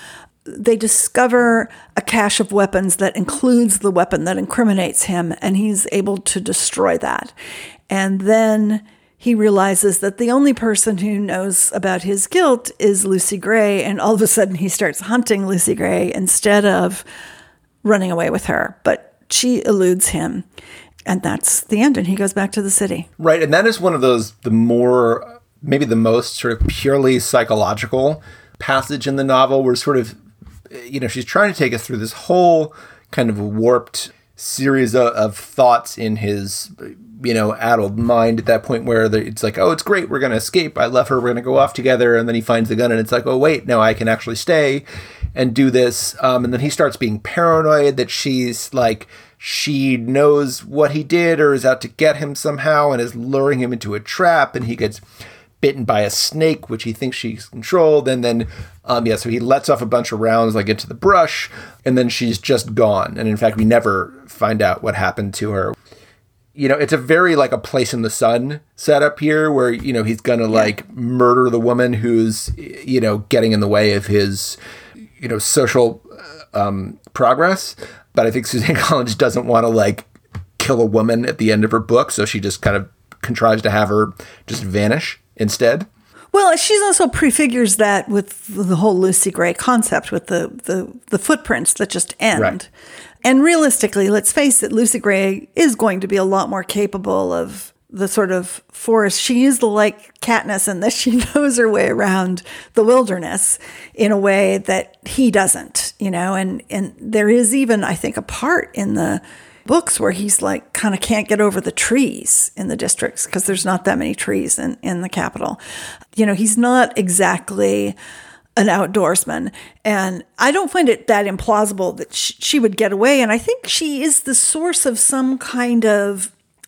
They discover a cache of weapons that includes the weapon that incriminates him, and he's able to destroy that. And then he realizes that the only person who knows about his guilt is Lucy Gray, and all of a sudden he starts hunting Lucy Gray instead of running away with her. But she eludes him, and that's the end, and he goes back to the city. Right, and that is one of those, the more, maybe the most sort of purely psychological passage in the novel where sort of, you know, she's trying to take us through this whole kind of warped series of, of thoughts in his, you know, addled mind at that point where it's like, oh, it's great, we're going to escape, I love her, we're going to go off together, and then he finds the gun and it's like, oh, wait, no, I can actually stay and do this. Um, and then he starts being paranoid that she's like, she knows what he did or is out to get him somehow and is luring him into a trap, and he gets bitten by a snake, which he thinks she's controlled. And then, um, yeah, so he lets off a bunch of rounds like into the brush, and then she's just gone. And in fact, we never find out what happened to her. You know, it's a very like a Place in the Sun setup here where, you know, he's going to like murder the woman who's, you know, getting in the way of his, you know, social um, progress. But I think Suzanne Collins doesn't want to like kill a woman at the end of her book. So she just kind of contrives to have her just vanish instead. Well, she also prefigures that with the whole Lucy Gray concept with the, the, the footprints that just end. Right. And realistically, let's face it, Lucy Gray is going to be a lot more capable of the sort of forest. She is like Katniss in that she knows her way around the wilderness in a way that he doesn't, you know, and, and there is even, I think, a part in the books where he's like kind of can't get over the trees in the districts because there's not that many trees in, in the capital. You know, he's not exactly an outdoorsman. And I don't find it that implausible that sh- she would get away. And I think she is the source of some kind of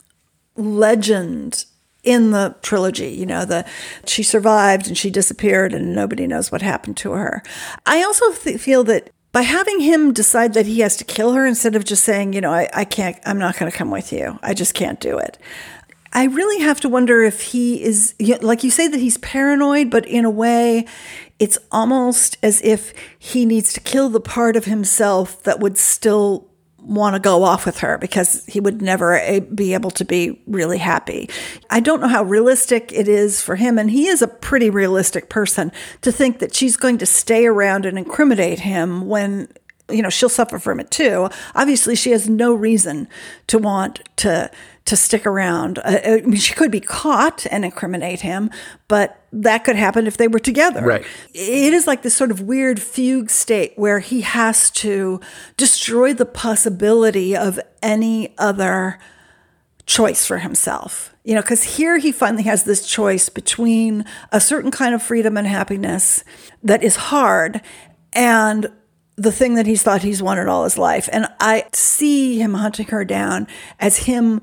legend in the trilogy. You know, the she survived and she disappeared and nobody knows what happened to her. I also th- feel that by having him decide that he has to kill her instead of just saying, you know, I, I can't, I'm not going to come with you. I just can't do it. I really have to wonder if he is, like you say that he's paranoid, but in a way, it's almost as if he needs to kill the part of himself that would still want to go off with her because he would never be able to be really happy. I don't know how realistic it is for him, and he is a pretty realistic person, to think that she's going to stay around and incriminate him when, you know, she'll suffer from it too. Obviously, she has no reason to want to to stick around. Uh, I mean, she could be caught and incriminate him, but that could happen if they were together. Right. It is like this sort of weird fugue state where he has to destroy the possibility of any other choice for himself. You know, because here he finally has this choice between a certain kind of freedom and happiness that is hard and the thing that he's thought he's wanted all his life. And I see him hunting her down as him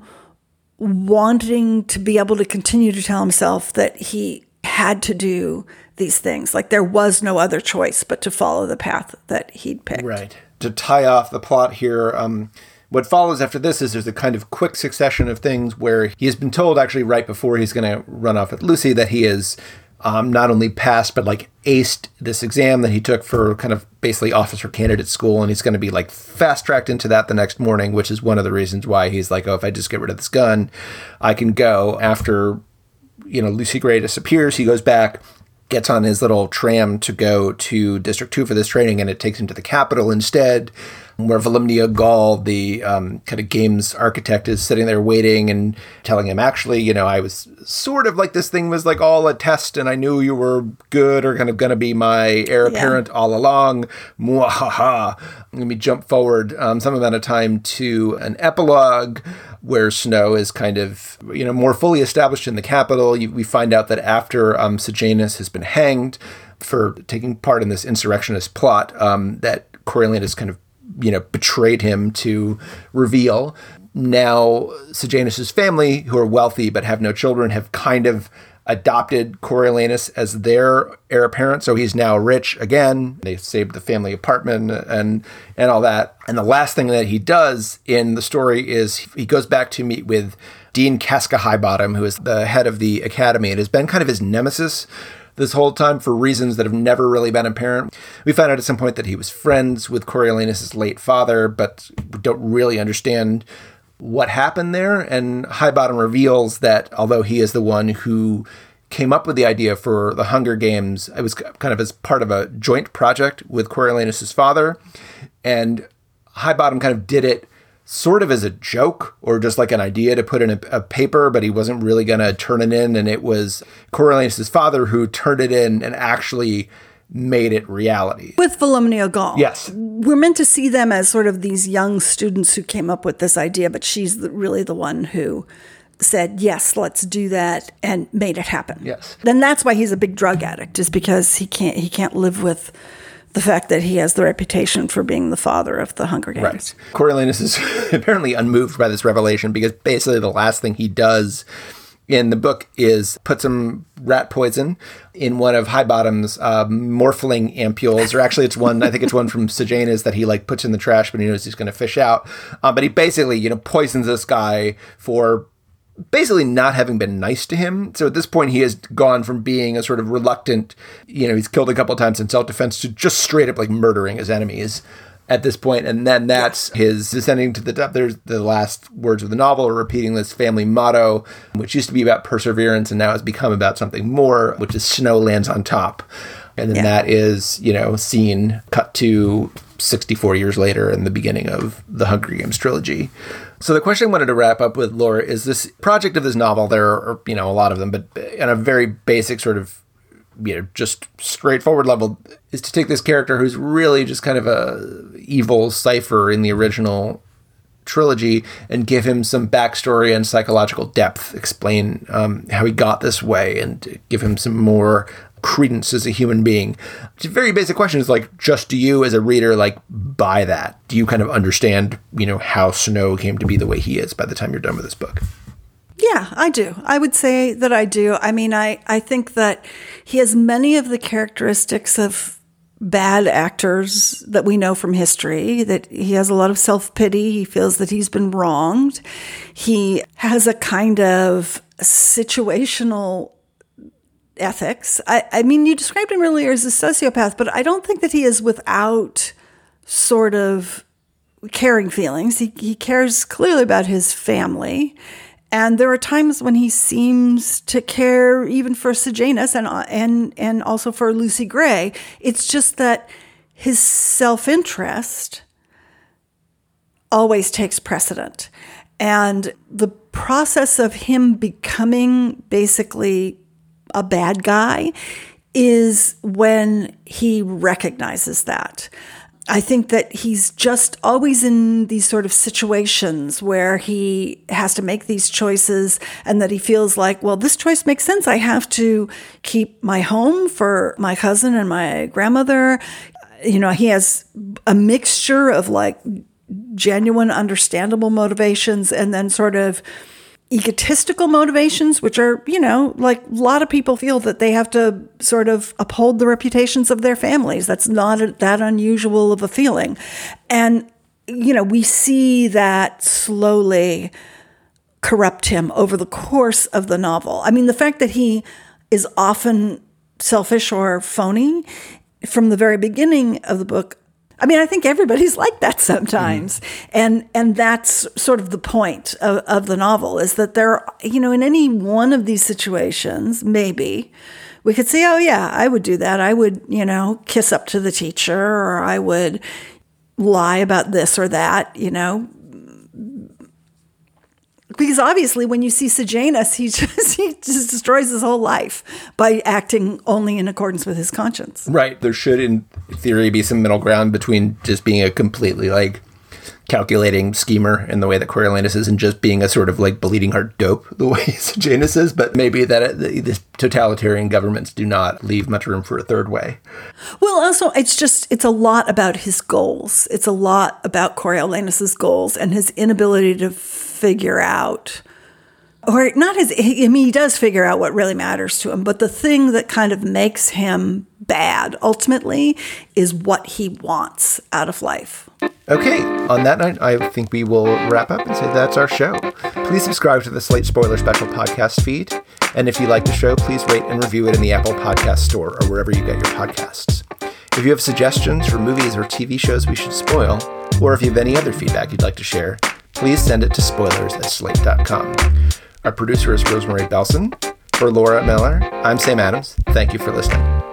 wanting to be able to continue to tell himself that he had to do these things. Like there was no other choice but to follow the path that he'd picked. Right. To tie off the plot here, um, what follows after this is there's a kind of quick succession of things where he has been told actually right before he's going to run off with Lucy that he is um, not only passed, but like aced this exam that he took for kind of basically officer candidate school. And he's going to be like fast tracked into that the next morning, which is one of the reasons why he's like, oh, if I just get rid of this gun, I can go. After, you know, Lucy Gray disappears, he goes back, gets on his little tram to go to District two for this training, and it takes him to the Capitol instead, where Volumnia Gaul, the um, kind of games architect, is sitting there waiting and telling him, actually, you know, I was sort of like this thing was like all a test and I knew you were good or kind of going to be my heir apparent yeah. all along. Mwahaha. Let me jump forward um, some amount of time to an epilogue where Snow is kind of, you know, more fully established in the Capitol. You, we find out that after um, Sejanus has been hanged for taking part in this insurrectionist plot, um, that Coriolanus kind of, you know, betrayed him to reveal. Now, Sejanus's family, who are wealthy but have no children, have kind of adopted Coriolanus as their heir apparent. So he's now rich again. They saved the family apartment and and all that. And the last thing that he does in the story is he goes back to meet with Dean Casca Highbottom, who is the head of the academy and has been kind of his nemesis this whole time for reasons that have never really been apparent. We found out at some point that he was friends with Coriolanus' late father, but we don't really understand what happened there. And Highbottom reveals that although he is the one who came up with the idea for the Hunger Games, it was kind of as part of a joint project with Coriolanus' father. And Highbottom kind of did it sort of as a joke or just like an idea to put in a, a paper, but he wasn't really going to turn it in. And it was Coriolanus' father who turned it in and actually made it reality. With Volumnia Gaul. Yes. We're meant to see them as sort of these young students who came up with this idea, but she's the, really the one who said, yes, let's do that, and made it happen. Yes. Then that's why he's a big drug addict, is because he can't he can't live with the fact that he has the reputation for being the father of the Hunger Games. Right. Coriolanus is apparently unmoved by this revelation because basically the last thing he does in the book is put some rat poison in one of Highbottom's uh, morphling ampules, or actually it's one, I think it's one from Sejanus that he like puts in the trash, but he knows he's going to fish out. Um, but he basically, you know, poisons this guy for basically not having been nice to him. So at this point, he has gone from being a sort of reluctant, you know, he's killed a couple of times in self-defense to just straight up like murdering his enemies at this point. And then that's his descending to the top. There's the last words of the novel are repeating this family motto, which used to be about perseverance and now has become about something more, which is Snow lands on top. And then yeah. that is, you know, scene cut to sixty-four years later in the beginning of the Hunger Games trilogy. So the question I wanted to wrap up with, Laura, is this project of this novel, there are, you know, a lot of them, but on a very basic sort of, you know, just straightforward level, is to take this character who's really just kind of a evil cipher in the original trilogy and give him some backstory and psychological depth, explain um, how he got this way and give him some more credence as a human being. It's a very basic question. Is like, just do you as a reader like buy that? Do you kind of understand, you know, how Snow came to be the way he is by the time you're done with this book? Yeah, I do. I would say that I do. I mean, I, I think that he has many of the characteristics of bad actors that we know from history, that he has a lot of self-pity. He feels that he's been wronged. He has a kind of situational ethics. I, I mean, you described him earlier as a sociopath, but I don't think that he is without sort of caring feelings. He, he cares clearly about his family. And there are times when he seems to care even for Sejanus and and and also for Lucy Gray. It's just that his self-interest always takes precedent. And the process of him becoming basically a bad guy is when he recognizes that. I think that he's just always in these sort of situations where he has to make these choices and that he feels like, well, this choice makes sense. I have to keep my home for my cousin and my grandmother. You know, he has a mixture of like genuine, understandable motivations and then sort of egotistical motivations, which are, you know, like a lot of people feel that they have to sort of uphold the reputations of their families. That's not a, that unusual of a feeling. And, you know, we see that slowly corrupt him over the course of the novel. I mean, the fact that he is often selfish or phony from the very beginning of the book, I mean, I think everybody's like that sometimes. Mm-hmm. And and that's sort of the point of, of the novel, is that there, you know, in any one of these situations, maybe we could say, oh, yeah, I would do that. I would, you know, kiss up to the teacher, or I would lie about this or that, you know. Because obviously when you see Sejanus, he just he just destroys his whole life by acting only in accordance with his conscience. Right. There should, in theory, be some middle ground between just being a completely, like, calculating schemer in the way that Coriolanus is and just being a sort of, like, bleeding heart dope the way Sejanus is. But maybe that uh, the totalitarian governments do not leave much room for a third way. Well, also, it's just, it's a lot about his goals. It's a lot about Coriolanus's goals and his inability to figure out, or not his, I mean, he does figure out what really matters to him, but the thing that kind of makes him bad ultimately is what he wants out of life. Okay, on that note, I think we will wrap up and say that's our show. Please subscribe to the Slate Spoiler Special podcast feed. And if you like the show, please rate and review it in the Apple Podcast Store or wherever you get your podcasts. If you have suggestions for movies or T V shows we should spoil, or if you have any other feedback you'd like to share, please send it to spoilers at slate dot com. Our producer is Rosemary Belson. For Laura Miller, I'm Sam Adams. Thank you for listening.